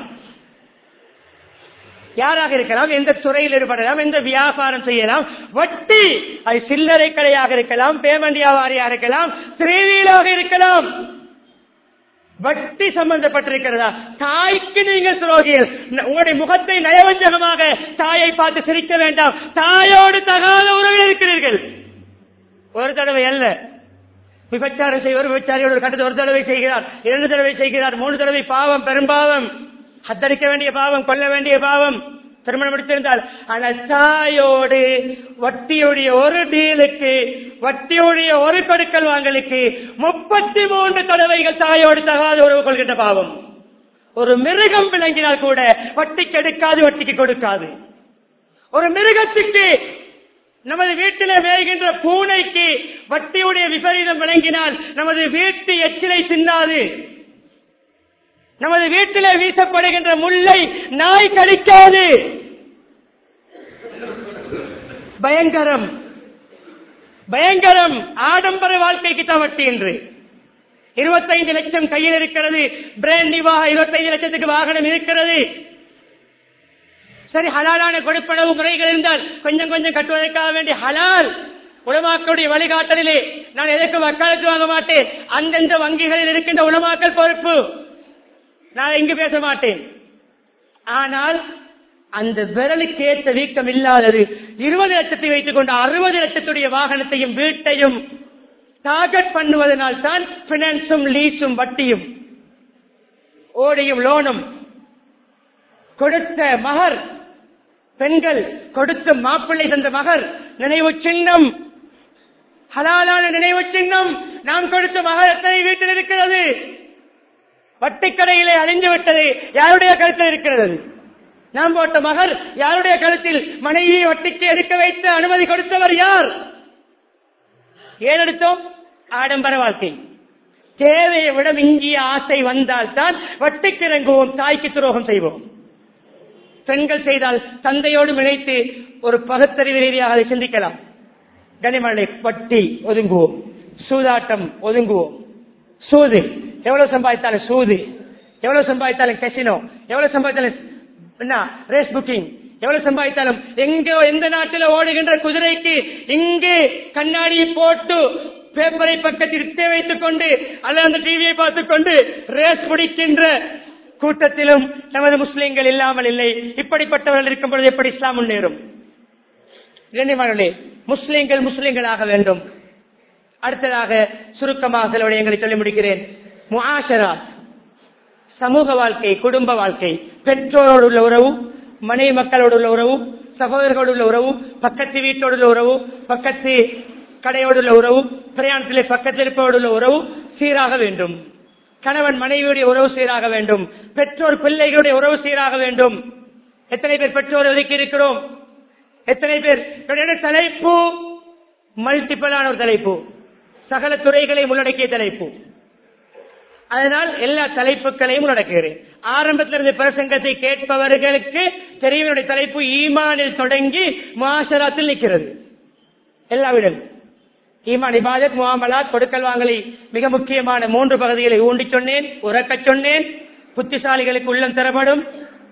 யாராக இருக்கலாம், எந்த துறையில் ஈடுபடலாம், எந்த வியாபாரம் செய்யலாம். வட்டி அது சில்லறை கடையாக இருக்கலாம், பேமெண்ட் வியாபாரியாக இருக்கலாம், திரைவீலாக இருக்கலாம். வட்டி சம்பந்தப்பட்டிருக்கிறதா? தாய்க்கு நீங்கள் துரோகிகள். உங்களுடைய முகத்தை நயவஞ்சகமாக தாயை பார்த்து சிரிக்க வேண்டாம். தாயோடு தகாத உறவில் இருக்கிறீர்கள். ஒரு தடவை அல்ல, விபச்சாரம் செய்வர் விபச்சாரியோட ஒரு கட்டத்தை ஒரு தடவை செய்கிறார், இரண்டு தடவை செய்கிறார், மூணு தடவை பாவம், பெரும்பாவம், ஹத்தரிக்க வேண்டிய பாவம், கொல்ல வேண்டிய பாவம், திருமணம் எடுத்திருந்தால். ஆனால் தாயோடு வட்டியுடைய ஒரு டீலுக்கு, வட்டியுடைய ஒரு கொடுக்கல் வாங்கலுக்கு முப்பத்தி மூன்று தடவைகள் தாயோடு தகாத உறவு கொள்கின்ற பாவம். ஒரு மிருகம் விளங்கினால் கூட வட்டிக்கு எடுக்காது, வட்டிக்கு கொடுக்காது. ஒரு மிருகத்துக்கு, நமது வீட்டிலே மேய்கின்ற பூனைக்கு வட்டியுடைய விபரீதம் விளங்கினால் நமது வீட்டு எச்சிலை தின்னாது. நமது வீட்டிலே வீசப்படுகின்ற முல்லை நாய் கடிக்காது. பயங்கரம், பயங்கரம். ஆடம்பர வாழ்க்கைக்கு தான் வட்டி என்று. இருபத்தைந்து லட்சம் கையில் இருக்கிறது, பிராண்ட் நிவாக இருபத்தைந்து லட்சத்துக்கு வாகனம் இருக்கிறது. சரி, ஹலாலான கொடுப்பனவு முறைகள் இருந்தால் கொஞ்சம் கொஞ்சம் கட்டுவதற்காக வேண்டிய ஹலால் உலமாக்களுடைய வழிகாட்டலிலே நான் எதற்கு வக்காலத்து வாங்க மாட்டேன். அந்தந்த வங்கிகளில் இருக்கின்ற உலமாக்கள் பொறுப்பு, நான் இங்கு பேச மாட்டேன். ஆனால் அந்த விரலுக்கு ஏற்ற வீக்கம் இல்லாதது இருபது லட்சத்தை வைத்துக் கொண்டு அறுபது லட்சத்துடைய வாகனத்தையும் வீட்டையும் டார்கெட் பண்ணுவதனால் தான் பினான்ஸும் லீஸும் வட்டியும் ஓடியும் லோனும். கொடுத்த மகர், பெண்கள் கொடுத்த மாப்பிள்ளை தந்த மகர் நினைவு சின்னம், ஹலாலான நினைவு சின்னம். நாம் கொடுத்த மகர் எத்தனை வீட்டில் இருக்கிறது? வட்டிக்கடையிலே அழிந்து விட்டது, யாருடைய கருத்தில் இருக்கிறது? நாம் போட்ட மகர் யாருடைய கருத்தில்? மனைவியை வட்டிக்கு எடுக்க வைத்து அனுமதி கொடுத்தவர் யார்? ஏன் எடுத்தோம்? ஆடம்பர வாழ்க்கை. தேவையை விட மிஞ்சிய ஆசை வந்தால் தான் வட்டிக்கு இறங்குவோம், தாய்க்கு துரோகம் செய்வோம். பெண்கள் செய்தால் தந்தையோடு இணைத்து ஒரு பகுத்தறிவு ரீதியாக அதை சிந்திக்கலாம். கனிமலை பட்டி ஒதுங்குவோம், சூதாட்டம் ஒதுங்குவோம். சூது எவ்வளவு சம்பாதித்தாலும் சூது, எவ்வளவு சம்பாதித்தாலும் கசினோ, எவ்வளவு சம்பாதித்தாலும் என்ன ரேஸ் புக்கிங், எவ்வளவு சம்பாதித்தாலும் எங்க எந்த நாட்டில் ஓடுகின்ற குதிரைக்கு இங்கே கண்ணாடியை போட்டு பேப்பரை பக்கத்தில் வைத்துக் கொண்டு அல்லது அந்த டிவியை பார்த்துக் கொண்டு ரேஸ் பிடிக்கின்ற கூட்டத்திலும் நமது முஸ்லிம்கள் இல்லாமல் இல்லை. இப்படிப்பட்டவர்கள் இருக்கும் பொழுது எப்படி இஸ்லாம் முன்னேறும்? கண்ணியமானவர்களே, முஸ்லிம்கள் முஸ்லிம்களாக வேண்டும். அடுத்ததாக சுருக்கமாக சில விடயங்களை சொல்லி முடிக்கிறேன். முஆஷரா, சமூக வாழ்க்கை, குடும்ப வாழ்க்கை, பெற்றோரோடு உள்ள உறவு, மனைவி மக்களோடு உள்ள உறவு, சகோதரர்களோடு உள்ள உறவு, பக்கத்து வீட்டோடு உள்ள உறவு, பக்கத்து கடையோடு உள்ள உறவு, பிரயாணத்திலே பக்கத்தில் இருப்போடு உள்ள உறவு சீராக வேண்டும். கணவன் மனைவியுடைய உறவு சீராக வேண்டும். பெற்றோர் பிள்ளைகளுடைய உறவு சீராக வேண்டும். எத்தனை பேர் பெற்றோர் ஒதுக்கி இருக்கிறோம்? எத்தனை பேர்? தலைப்பு மல்டிபிளான ஒரு தலைப்பு, சகல துறைகளையும் உள்ளடக்கிய தலைப்பு. அதனால் எல்லா தலைப்புகளையும் உள்ளடக்குகிறேன். ஆரம்பத்திலிருந்து பிரசங்கத்தை கேட்பவர்களுக்கு தெரியும் தலைப்பு ஈமானில் தொடங்கி முஆஷராத்தில் நிற்கிறது. எல்லா விடம் ஈமான், இபாதத், முஆமலாத், கொடுக்கல் வாங்கலை மிக முக்கியமான மூன்று பகுதிகளை ஊண்டி சொன்னேன், உறக்க சொன்னேன். புத்திசாலிகளுக்கு உள்ளம் தரப்படும்.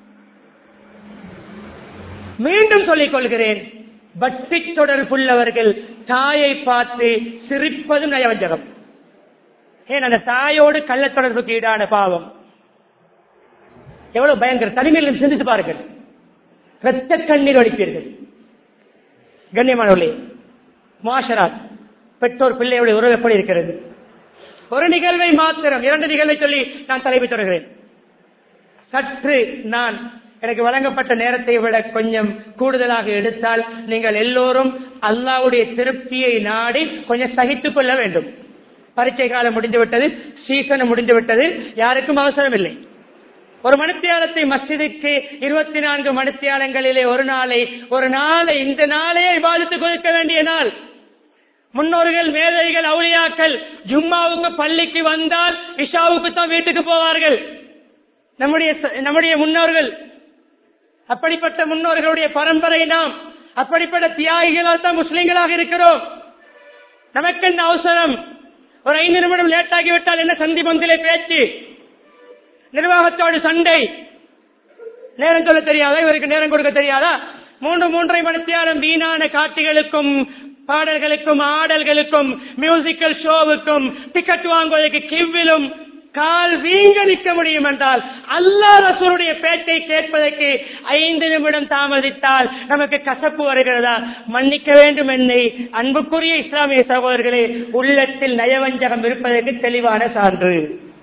மீண்டும் சொல்லிக் கொள்கிறேன், பக்தி தொடர்புள்ளவர்கள் தாயை பார்த்து சிரிப்பதும் நயவஞ்சகம். ஏன் அந்த தாயோடு கள்ள தொடர்புக்கு ஈடான பாவம் எவ்வளவு பயங்கர. தனிமையில் சிந்தித்து பாருங்கள், இரத்த கண்ணீர் வடிப்பீர்கள். கண்ணியமானவர்களே, முஆஷராத், பெற்றோர் பிள்ளையுடைய உறவு எப்படி இருக்கிறது? ஒரு நிகழ்வை மாத்திரம், இரண்டு நிகழ்வை சொல்லி நான் தலைப்பு தொடர்கிறேன். சற்று நான் எனக்கு வழங்கப்பட்ட நேரத்தை விட கொஞ்சம் கூடுதலாக எடுத்தால் நீங்கள் எல்லோரும் அல்லாஹ்வுடைய திருப்தியை நாடி கொஞ்சம் சகித்துக் கொள்ள வேண்டும். பரீட்சை காலம் முடிந்துவிட்டது, சீசன் முடிந்துவிட்டது, யாருக்கும் அவசரம் இல்லை. ஒரு மணித்தியாலத்தை மஸ்ஜிதுக்கு இருபத்தி நான்கு மணித்தியாலங்களிலே ஒரு நாளை ஒரு நாளை இந்த நாளையே இபாதத்துக்கு ஒதுக்க வேண்டிய நாள். முன்னோர்கள், மேதைகள், அவுலியாக்கள் ஜும்மாவுக்கு பள்ளிக்கு வந்தால் இஷாவுக்கு தான் வீட்டுக்கு போவார்கள். நம்முடைய நம்முடைய முன்னோர்கள் அப்படிப்பட்ட முன்னோர்களுடைய பரம்பரை. நாம் அப்படிப்பட்ட தியாகிகளால் தான் முஸ்லிம்களாக இருக்கிறோம். நமக்கு என்ன அவசரம்? ஒரு ஐந்து நிமிடம் லேட் ஆகிவிட்டால் என்ன சந்தி பந்திலே பேச்சு, நிர்வாகத்தோடு சண்டை, நேரம் சொல்ல தெரியாதா, இவருக்கு நேரம் கொடுக்க தெரியாதா? மூன்று மூன்றரை மணித்தியாலும் வீணான காட்சிகளுக்கும் பாடல்களுக்கும் ஆடல்களுக்கும் மியூசிக்கல் ஷோவுக்கும் டிக்கெட் வாங்குவதற்கு கிவ்விலும் கால் வீங்க நிற்க முடியும் என்றால் அல்லாஹ் ரசூலுடைய பேச்சை கேட்பதற்கு ஐந்து நிமிடம் தாமதித்தால் நமக்கு கசப்பு வருகிறதா? மன்னிக்க வேண்டும். என்னை அன்புக்குரிய இஸ்லாமிய சகோதரர்களே, உள்ளத்தில் நயவஞ்சகம் இருப்பதற்கு தெளிவான சான்று.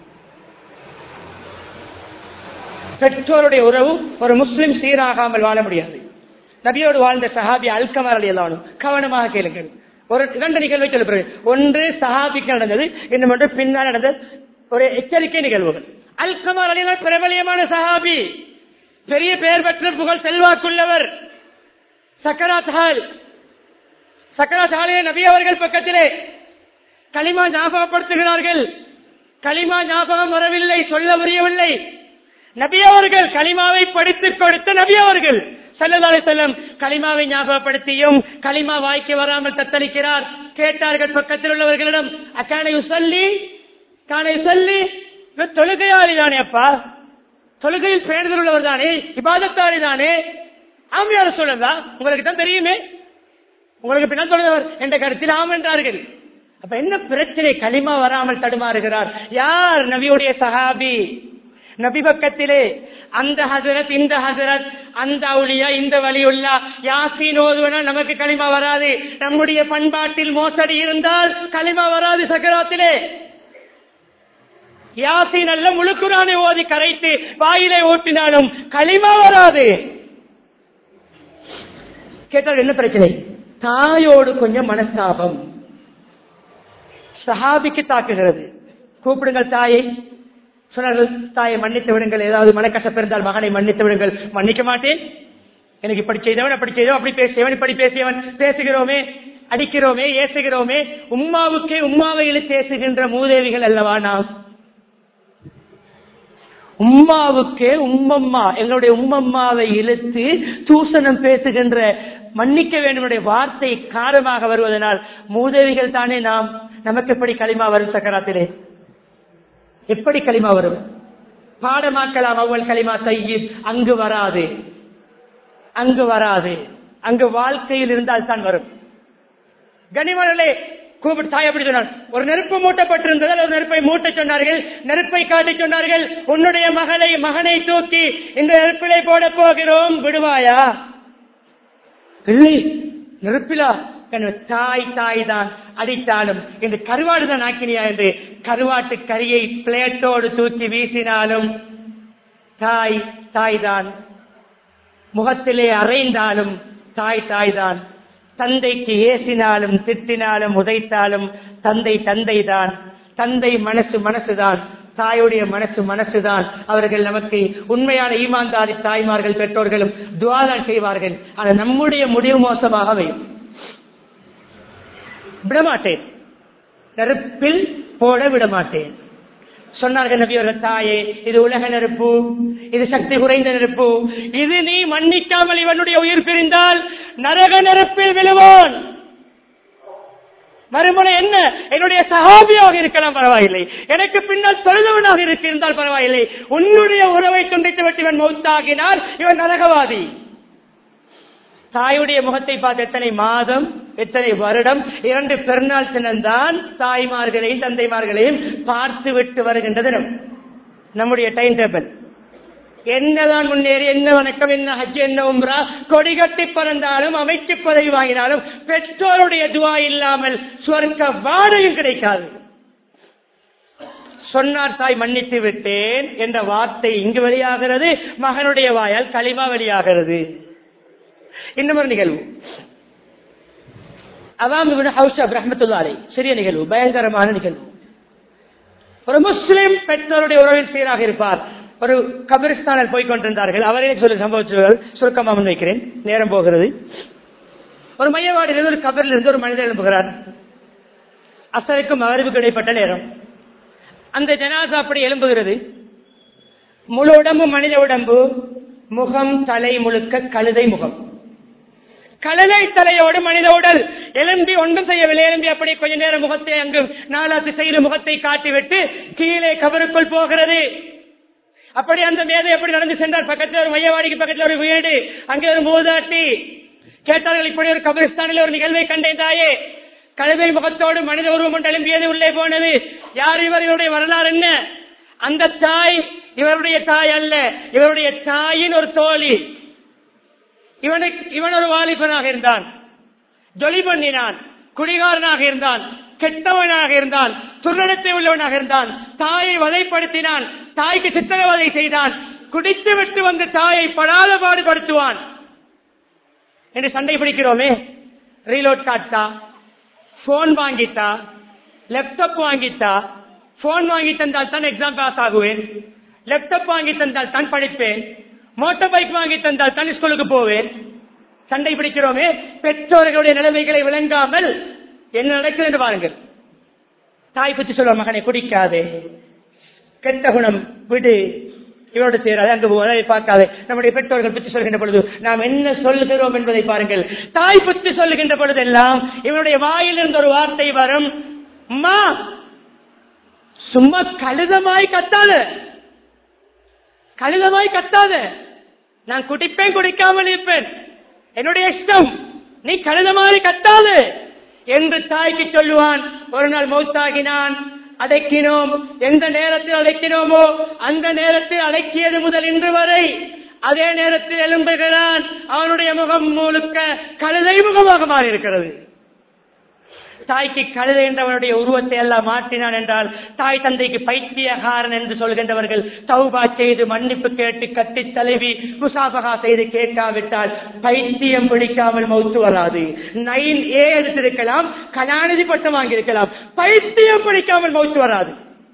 பெற்றோருடைய உறவு ஒரு முஸ்லிம் சீராகாமல் வாழ முடியாது. நபியோடு வாழ்ந்த சஹாபி அல்கமர் ரலியல்லாஹு அன்ஹு, கவனமாக கேளுங்கள். ஒரு இரண்டு நிகழ்வை சொல்லுகிறேன். ஒன்று சஹாபிக்கு நடந்தது, இன்னொன்று பின்னால் நடந்த ஒரு எச்சரிக்கை நிகழ்வுகள். அல்கமர் ரலியல்லாஹு பிரபலியமான சஹாபி, பெரிய பெயர் பெற்ற புகழ் செல்வாக்குள்ளவர். சக்கராத் ஹால், சக்கராத் ஹாலிலே நபி அவர்கள் பக்கத்திலே கலிமா ஞாபகப்படுத்துகிறார்கள். கலிமா ஞாபகம் வரவில்லை, சொல்ல முடியவில்லை. நபி அவர்கள் கலிமாவை படித்துக் கொடுத்த நபி அவர்கள் ஸல்லல்லாஹு அலைஹி வஸல்லம் கலிமாவை ஞாபகப்படுத்தியும் கலிமா வாய்க்கு வராமல் தத்தளிக்கிறார். கேட்டார்கள் பக்கத்தில் உள்ளவர்களிடம், அக்கான யுஸல்லி கான யுஸல்லி, தொழுகையாளி தானே அப்பா, தொழுகையில் பேணுதல் உள்ளவர் தானே, இபாதத்தாளி தானே? ஆம் யா ரசூலல்லாஹ், உங்களுக்கு தான் தெரியுமே, உங்களுக்கு பின்னால் தொழுதவர் என்ற கருத்தில் ஆம் என்றார்கள். அப்ப என்ன பிரச்சனை? கலிமா வராமல் தடுமாறுகிறார். யார்? நபியுடைய சஹாபி. நபி பக்கத்திலே அந்த ஹசரத், இந்த ஹசரத், அந்த அவுலியா, இந்த வலியுல்லா, யாசீன் ஓதுவனால் நமக்கு களிமா வராது. நம்முடைய பண்பாட்டில் மோசடி இருந்தால் களிமா வராது. சக்கராத்திலே யாசீன் அல்ல முழு குர்ஆனை ஓதி கரைத்து வாயிலை ஓட்டினாலும் களிமா வராது. கேட்டால் என்ன பிரச்சனை? தாயோடு கொஞ்சம் மனஸ்தாபம். சஹாபிக்கு தாக்குகிறது. கூப்பிடுங்கள் தாயை. சொன்னார்கள், தாயை மன்னித்து விடுங்கள், ஏதாவது மனக்கசப்பு இருந்தால் மகனை மன்னித்து விடுங்கள். மன்னிக்க மாட்டேன், எனக்கு இப்படி செய்தவன் அப்படி செய்தவன் அப்படி பேசியவன் இப்படி பேசியவன், பேசுகிறோமே, அடிக்கிறோமே, ஏசுகிறோமே, உம்மாவுக்கே உம்மாவை இழுத்து பேசுகின்ற மூதேவிகள் அல்லவா நாம்? உம்மாவுக்கே உம்மம்மா, எங்களுடைய உம்மம்மாவை இழுத்து தூசணம் பேசுகின்ற மன்னிக்க வேண்டுமுடைய வார்த்தை காரணமாக வருவதனால் மூதேவிகள் தானே நாம். நமக்கு எப்படி களிமா வரும்? சக்கராத்திலே எப்படி களிமா வரும்? பாடமாக்கலாம். அவ்வளவு களிமா தையிப் அங்கு வராது, அங்கு வராது. அங்கு வாழ்க்கையில் இருந்தால் தான் வரும். கனிமலே கூப்பிட்டு தாய் எப்படி சொன்னார்? ஒரு நெருப்பு மூட்டப்பட்டிருந்தது, ஒரு நெருப்பை மூட்ட சொன்னார்கள், நெருப்பை காட்டி சொன்னார்கள், உன்னுடைய மகளை மகனை தூக்கி இந்த நெருப்பிலை போட போகிறோம், விடுவாயா? இல்லை, நெருப்பிலா? தாய் தாய் தான், அடித்தாலும் இந்த கருவாடு தான் ஆக்கினியா என்று கருவாட்டு கரியை பிளேட்டோடு தூக்கி வீசினாலும் தாய் தாய் தான், முகத்திலே அறைந்தாலும் தாய் தாய் தான், தந்தைக்கு ஏசினாலும் திட்டினாலும் உதைத்தாலும் தந்தை தந்தை தான், தந்தை மனசு மனசுதான், தாயுடைய மனசு மனசுதான். அவர்கள் நமக்கு உண்மையான ஈமான்தாரி தாய்மார்கள் பெற்றோர்களும் துஆதான் செய்வார்கள். ஆனால் நம்முடைய முடிவு மோசமாக வையும். விடமாட்டேன், நெருப்பில் போட விடமாட்டேன் சொன்னார்கள் நபி அவர்கள். தாயே, இது உலக நெருப்பு, இது சக்தி குறைந்த நெருப்பு, இது நீ மன்னிக்காமல் இவனுடைய உயிர் பிரிந்தால் நரக நெருப்பில் விழுவான். மறுமுறை என்ன? என்னுடைய சஹாபியாக இருக்கலாம் பரவாயில்லை, எனக்கு பின்னால் தொழுதவனாக இருந்தால் பரவாயில்லை, உன்னுடைய உறவை துண்டித்து விட்டு இவன் மௌத்தாகினால் இவன் நரகவாதி. தாயுடைய முகத்தை பார்த்து எத்தனை மாதம், எத்தனை வருடம், இரண்டு பெருநாள் தினம்தான் தாய்மார்களையும் தந்தைமார்களையும் பார்த்து விட்டு வருகின்றது நம்முடைய டைம் டேபிள். என்னதான் முன்னேறி, என்ன வணக்கம், என்ன ஹஜ், என்ன உம்ரா, கொடி கட்டி பறந்தாலும் அமைச்சு பதவி வாங்கினாலும் பெற்றோருடைய துவா இல்லாமல் சுவர்க்க வாடையும் கிடைக்காது. சொன்னார் தாய் மன்னித்து விட்டேன் என்ற வார்த்தை இங்கு வெளியாகிறது, மகனுடைய வாயால் களிமா வெளியாகிறது. இன்னொரு நிகழ்வு, அவாம் இப்னு ஹவ்ஷப் ரஹ்மத்துல்லாஹி அலைஹி, சிறிய நிகழ்வு, பயங்கரமான நிகழ்வு. ஒரு முஸ்லிம் பெற்றோருடைய உறவில் சீராக இருப்பார். ஒரு கபிரிஸ்தானில் போய் கொண்டிருந்தார்கள். அவரே சொல்லி சம்பவம் சுருக்கமாக முன்வைக்கிறேன், நேரம் போகிறது. ஒரு மையவாடியிலிருந்து ஒரு கபரில் இருந்து ஒரு மனிதர் எழுப்புகிறார். அசருக்கும் மகரிபுக்கும் இடைப்பட்ட நேரம். அந்த ஜனாசா அப்படி எழும்புகிறது. முழு உடம்பு மனித உடம்பு, முகம் தலை முழுக்க கழுதை முகம், கழுதை தலையோடு மனித உடல். எலும்பி ஒன்றும் செய்யவில்லை. எலும்பி அப்படி கொஞ்ச நேரம் முகத்தை அங்கு நாலா திசையிலும் முகத்தை காட்டிவிட்டு கீழே கபருக்குள் போகிறது. அப்படி அந்த மேதை எப்படி நடந்து சென்றார். பக்கத்தில் ஒரு மையவாடிக்கு பக்கத்தில் ஒரு வீடு, அங்கே ஒரு மூதாட்டி. கேட்டார்கள், இப்படி ஒரு கபிரிஸ்தானில் ஒரு நிகழ்வை கண்டேன் தாயே, கழுதை முகத்தோடு மனித உருவம் ஒன்று எழும்பியது, உள்ளே போனது. யார் இவர்? இவருடைய வரலாறு என்ன? அந்த தாய் இவருடைய தாய் அல்ல, இவருடைய தாயின் ஒரு தோழி. இவனுக்கு இவன் ஒரு வாலிபனாக இருந்தான், ஜொலி பண்ணினான், குடிகாரனாக இருந்தான், கெட்டவனாக இருந்தான், துர்நடத்தை உள்ளவனாக இருந்தான், தாயை வதைப்படுத்தினான், தாய்க்கு சித்திரவதை செய்தான், குடித்து விட்டு வந்து தாயை படாத பாடுபடுத்துவான் என்று சண்டை பிடிக்கிறோமே. ரீலோட் காட்டா, போன் வாங்கிட்டா, லேப்டாப் வாங்கிட்டா, போன் வாங்கி தந்தால் தான் எக்ஸாம் பாஸ் ஆகுவேன், லேப்டாப் வாங்கி தந்தால் தான் படிப்பேன், மோட்டார் பைக் வாங்கி தந்தால் தான் ஸ்கூலுக்கு போவேன். சண்டை பிடிக்கிறோமே. பெற்றோர்களுடைய நிலைமைகளை விளங்காமல் என்ன நடக்குது என்று பாருங்கள். தாய் பற்றி சொல்ல, மகனை குடிக்காதே, கெட்ட குணம் விடு, இவரோடு சேராது, அங்கு போவதை பார்க்காது. நம்முடைய பெற்றோர்கள் பற்றி சொல்கின்ற பொழுது நாம் என்ன சொல்லுகிறோம் என்பதை பாருங்கள். தாய் பற்றி சொல்லுகின்ற பொழுதெல்லாம் இவனுடைய வாயில் இருந்து ஒரு வார்த்தை வரும், அம்மா சும்மா கழுதமாய் கத்தாத, கழுதமாய் கத்தாத, நான் குடிப்பேன், குடிக்காமல் இருப்பேன், என்னுடைய இஷ்டம், நீ கழுதமாய் கத்தாது என்று தாய்க்கு சொல்லுவான். ஒரு நாள் மௌத்தாகினான், அடக்கினோம். எந்த நேரத்தில் அடக்கினோமோ அந்த நேரத்தில் அடக்கியது முதல் இன்று வரை அதே நேரத்தில் எழும்புகிறான். அவனுடைய முகம் முழுக்க கழுதை முகமாக மாறி இருக்கிறது. தாய்க்கு கழுதை என்றவனுடைய உருவத்தை எல்லாம் மாற்றினான் என்றால் தாய் தந்தைக்கு பைத்தியகாரன் என்று சொல்கின்றவர்கள் தௌபா செய்து மன்னிப்பு கேட்டு கட்டி தழுவி முசாபகா செய்து கேட்காவிட்டால் பைத்தியம் பிடிக்காமல் மௌத்து வராது. நைன் ஏ எடுத்திருக்கலாம், கலாநிதி பட்டம் வாங்கியிருக்கலாம், பைத்தியம் பிடிக்காமல் மௌத்து வராது.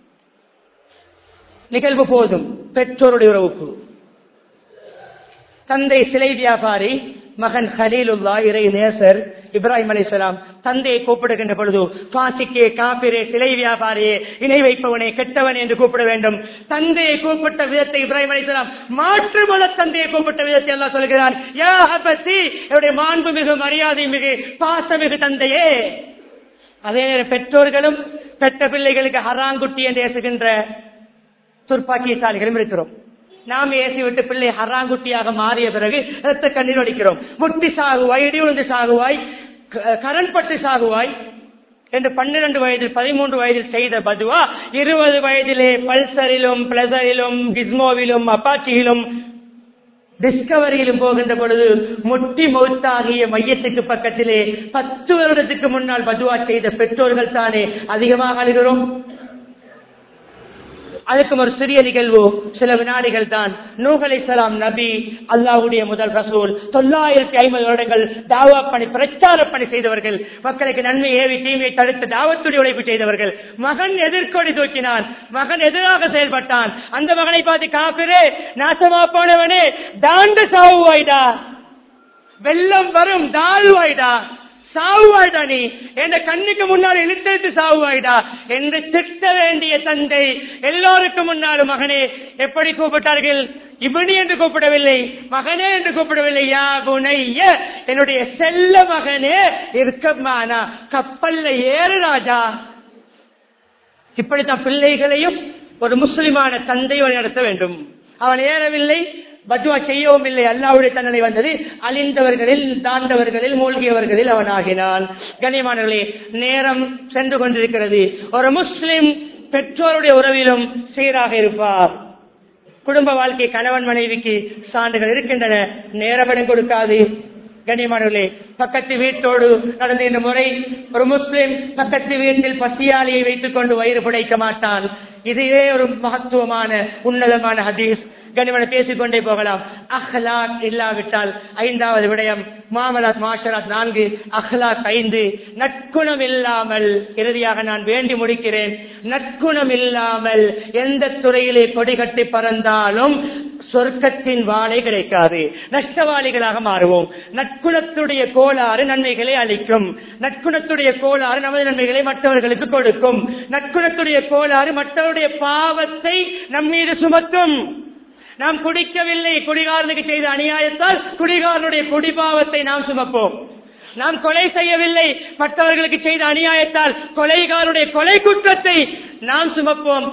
நிகழ்வு போதும். பெற்றோருடைய உறவுக்கு தந்தை சிலை வியாபாரி, மகன் ஹலீலுல்லா இறை நேசர் இப்ராஹிம் அலைஹிஸ்ஸலாம் தந்தையை கூப்பிடுகின்ற பொழுது பாசிக்கே காபிரே சிலை வியாபாரியே இணை வைப்பவனே கெட்டவன் என்று கூப்பிட வேண்டும். தந்தையை கூப்பிட்ட விதத்தை இப்ராஹிம் அலைஹிஸ்ஸலாம் மாற்றுமல தந்தையை கூப்பிட்ட விதத்தை எல்லாம் சொல்கிறார். யா அபதி, என்னுடைய மாண்பு மிகு மரியாதை மிகு பாசமிகு தந்தையே. அதே நேரம் பெற்றோர்களும் பெற்ற பிள்ளைகளுக்கு ஹராங்குட்டி என்று ஏசுகின்ற துர்ப்பாக்கியசாலிகளும் இருக்கிறோம். நாம் ஏசி விட்டு பிள்ளை ஹராங்குட்டியாக மாறிய பிறகு இரத்த கண்ணீர் வடிக்கிறோம். முட்டி சாகுவாய், இடி விழுந்து சாகுவாய், கரண் பட்டு சாகுவாய் என்று பன்னிரண்டு வயதில் பதிமூன்று வயதில் செய்த பதுவா இருபது வயதிலே பல்சரிலும் பிளசரிலும் கிஸ்மோவிலும் அப்பாச்சியிலும் டிஸ்கவரியிலும் போகின்ற பொழுது முட்டி மௌத்தாகிய மையத்துக்கு பக்கத்திலே பத்து வருடத்துக்கு முன்னால் பதுவா செய்த பெற்றோர்கள் தானே அதிகமாக அழுகிறோம். அதுக்கும் ஒரு சிறிய நிகழ்வு, சில வினாடிகள் தான். நூஹ் அலைஹிஸ்ஸலாம் நபி, அல்லாஹ்வுடைய முதல் ரசூல், தொள்ளாயிரத்தி ஐம்பது வருடங்கள் தாவா பணி பிரச்சார பணி செய்தவர்கள், மக்களுக்கு நன்மை ஏவி தீமையை தடுத்து தாவத்துடைய உழைப்பு செய்தவர்கள். மகன் எதிர்கொடி தூக்கினான், மகன் எதிராக செயல்பட்டான். அந்த மகனை பார்த்து காபிரே, நாசமா போனவனே, தாண்ட சாவுவாய்டா, வெள்ளம் வரும் தாழ்வாய்டா, சாவுவாய்டா, நீ என்ற கண்ணுக்கு முன்னால் இழுத்தெடுத்து சாவுவாய்டா என்று திட்ட வேண்டிய தந்தை எல்லோருக்கும் முன்னாலும் மகனே எப்படி கூப்பிட்டார்கள்? இப்னி என்று கூப்பிடவில்லை, மகனே என்று கூப்பிடவில்லை. யா புனைய, என்னுடைய செல்ல மகனே, இருக்கமானா கப்பல்ல ஏறு ராஜா. இப்படித்தான் பிள்ளைகளையும் ஒரு முஸ்லிமான தந்தை நடத்த வேண்டும். அவன் ஏறவில்லை, பத்வா செய்யவும் இல்லை, அல்லாஹ்வுடைய தண்டனை வந்தது. அழிந்தவர்களில் தாண்டவர்களில் மூழ்கியவர்களில் அவன் ஆகினான். கண்ணியமானவர்களே, நேரம் சென்று கொண்டிருக்கிறது. ஒரு முஸ்லிம் பெற்றோருடைய உறவிலும் சீராக இருப்பார். குடும்ப வாழ்க்கை கணவன் மனைவிக்கு சான்றுகள் இருக்கின்றன, நேரப்படம் கொடுக்காது. கண்ணியமானவர்களே, பக்கத்து வீட்டோடு நடந்த இந்த முறை, ஒரு முஸ்லிம் பக்கத்து வீட்டில் பசியாளியை வைத்துக் கொண்டு வயிறு புடைக்க மாட்டான். இதுவே ஒரு மகத்துவமான உன்னதமான ஹதீஸ். கண்ணியமான பேசிக்கொண்டே போகலாம். அஹ்லாக் இல்லாவிட்டால் ஐந்தாவது விடயம் மாமலாத் மாஷராத் நான்கு, அஹ்லாக் ஐந்து. நற்குணம் இல்லாமல், இறுதியாக நான் வேண்டி முடிக்கிறேன், நற்குணம் இல்லாமல் எந்த துறையிலே கொடி கட்டி பறந்தாலும் சொர்க்கத்தின் வாழை கிடைக்காது, நஷ்டவாளிகளாக மாறுவோம். நற்குணத்துடைய கோளாறு நன்மைகளை அளிக்கும், நற்குணத்துடைய கோளாறு நமது நன்மைகளை மற்றவர்களுக்கு கொடுக்கும், நற்குணத்துடைய கோளாறு மற்றவருடைய பாவத்தை நம் மீது சுமத்தும். நாம் குடிக்கவில்லை, குடிகாரனுக்கு செய்த அநியாயத்தால் குடிகாரனுடைய குடிபாவத்தை நாம் சுமப்போம். நாம் கொலை செய்யவில்லை, மற்றவர்களுக்கு செய்த அநியாயத்தால் கொலைகாரனுடைய கொலை குற்றத்தை நாம் சுமப்போம்.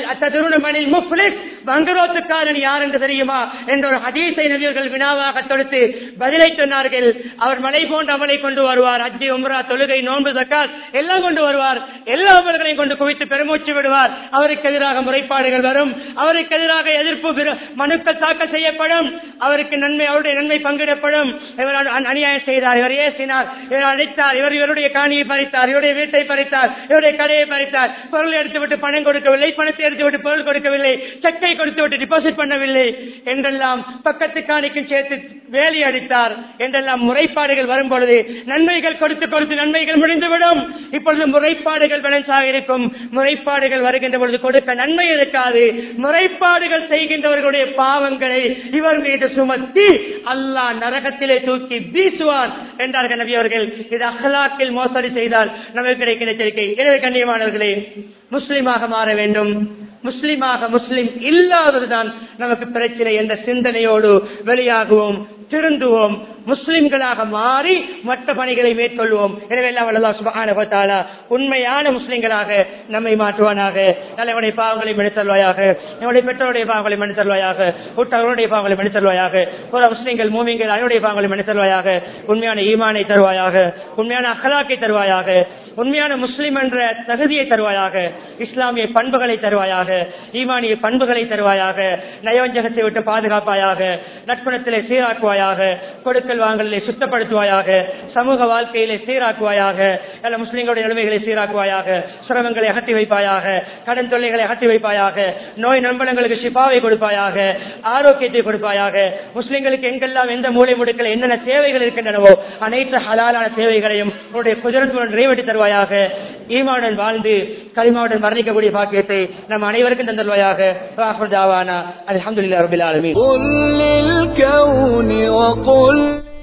அல் முஃப்லிஸ், பங்கரோத்துக்காரன் யார் என்று தெரியுமா என்ற ஒரு ஹதீஸை நபியர்கள் வினாவாக தொடுத்து பதிலை சொன்னார்கள். அவர் மலை போன்ற அமலை கொண்டு வருவார், ஹஜ்ஜி, உம்ரா, தொழுகை, நோன்பு, ஜக்காத் எல்லாம் கொண்டு வருவார். எல்லா அமல்களையும் கொண்டு குவித்து பெருமூச்சு விடுவார். அவருக்கு எதிராக முறைப்பாடுகள் வரும், அவருக்கு எதிராக எதிர்ப்பு மனுக்கள் தாக்கல் செய்யப்படும், அவருக்கு நன்மை, அவருடைய நன்மை பங்கிடப்படும். இவர் அநியாயம் செய்தார், இவர் ஏசினார், இவர் அழைத்தார், இவர் இவருடைய காணியை பறித்தார், இவருடைய வீட்டை பறித்தார், இவருடைய கடையை பறித்தார், பொருள் எடுத்து விட்டு பணம் கொடுக்கவில்லை, பணத்தை எடுத்து விட்டு பொருள் கொடுக்கவில்லை, செக்கை கொடுத்து விட்டு டிபாசிட் பண்ணவில்லை என்றெல்லாம், பக்கத்து காணிக்கும் சேர்த்து வேலி அடித்தார் என்றெல்லாம் முறைப்பாடுகள் வரும் பொழுது நன்மைகள் கொடுத்து கொடுத்து நன்மைகள் முடிந்துவிடும். இப்பொழுது முறைப்பாடுகள் பேலன்ஸாக இருக்கும். முறைப்பாடுகள் வருகின்ற பொழுது கொடுக்க நன்மை இருக்காது. முறைப்பாடுகள் செய்கின்றவர்களுடைய பாவங்களை இவர் மீது சுமத்தி அல்லாஹ் நரகத்திலே தூக்கி வீசுவார் என்றார்கள் நபி அவர்கள். இது அஹ்லாக்கில் மோசடி செய்தால் நமக்கு கிடைக்கிற எச்சரிக்கை. எனவே கண்ணியமானவர்களே, முஸ்லிமாக மாற வேண்டும். முஸ்லிமாக முஸ்லிம் இல்லாததுதான் நமக்கு பிரச்சனை என்ற சிந்தனையோடு வெளியாகுவோம், திருந்துவோம், முஸ்லிம்களாக மாறி மற்ற பணிகளை மேற்கொள்வோம். எனவே அல்லாஹ் சுப்ஹானஹு வ தஆலா உண்மையான முஸ்லிம்களாக நம்மை மாற்றுவானாக. நம்முடைய பாவங்களை மன்னித்தருள்வாயாக, நம்முடைய பெற்றோருடைய பாவங்களை மன்னித்தருள்வாயாக, உற்றவர்களுடைய பாவங்களை மன்னித்தருள்வாயாக, புற முஸ்லிம்கள் மூமின்கள் அனைவருடைய பாவங்களை மன்னித்தருள்வாயாக. உண்மையான ஈமானை தருவாயாக, உண்மையான அக்லாக்கை தருவாயாக, உண்மையான முஸ்லிம் என்ற தகுதியை தருவாயாக, இஸ்லாமிய பண்புகளை தருவாயாக, ஈமானிய பண்புகளை தருவாயாக, நயவஞ்சகத்தை விட்டு பாதுகாப்பாயாக, நற்குணத்திலே சீராக்குவாயாக, கொடுக்கல் வாங்கலை சுத்தப்படுத்துவாயாக, சமூக வாழ்க்கையிலே சீராக்குவாயாக, எல்லா முஸ்லிம்களுடைய நிலைமைகளை சீராக்குவாயாக, சிரமங்களை அகற்றி வைப்பாயாக, கடன் தொல்லைகளை அகற்றி வைப்பாயாக, நோய் நண்பர்களுக்கு ஷிஃபாவை கொடுப்பாயாக, ஆரோக்கியத்தை கொடுப்பாயாக. முஸ்லிம்களுக்கு எங்கெல்லாம் எந்த மூலை முடுக்கள் என்னென்ன சேவைகள் இருக்கின்றனவோ அனைத்து ஹலாலான சேவைகளையும் உன்னுடைய குஜரத்துடன் நிறைவேற்றி தருவாயாக. ஈமானுடன் வாழ்ந்து கலிமாவுடன் மரணிக்கக்கூடிய பாக்கியத்தை நம் அனைவருக்கும் தந்தருவாயாக. அல்ஹம்துலில்லாஹி ரப்பில் ஆலமீன்.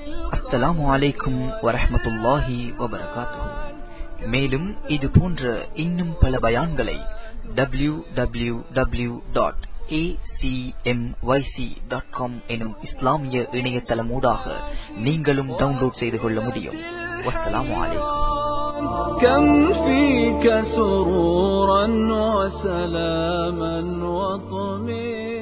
அஸ்ஸலாமு அலைக்கும் வரஹ்மத்துல்லாஹி வபரகாத்துஹு. மேலும் இது போன்ற இன்னும் பல பயான்களை W W W dot A C M Y C dot com எனும் இஸ்லாமிய இணையதளமூடாக நீங்களும் டவுன்லோட் செய்து கொள்ள முடியும். வஸ்ஸலாமு அலைக்கும். كم فيك سرورا وسلاما وطمئنا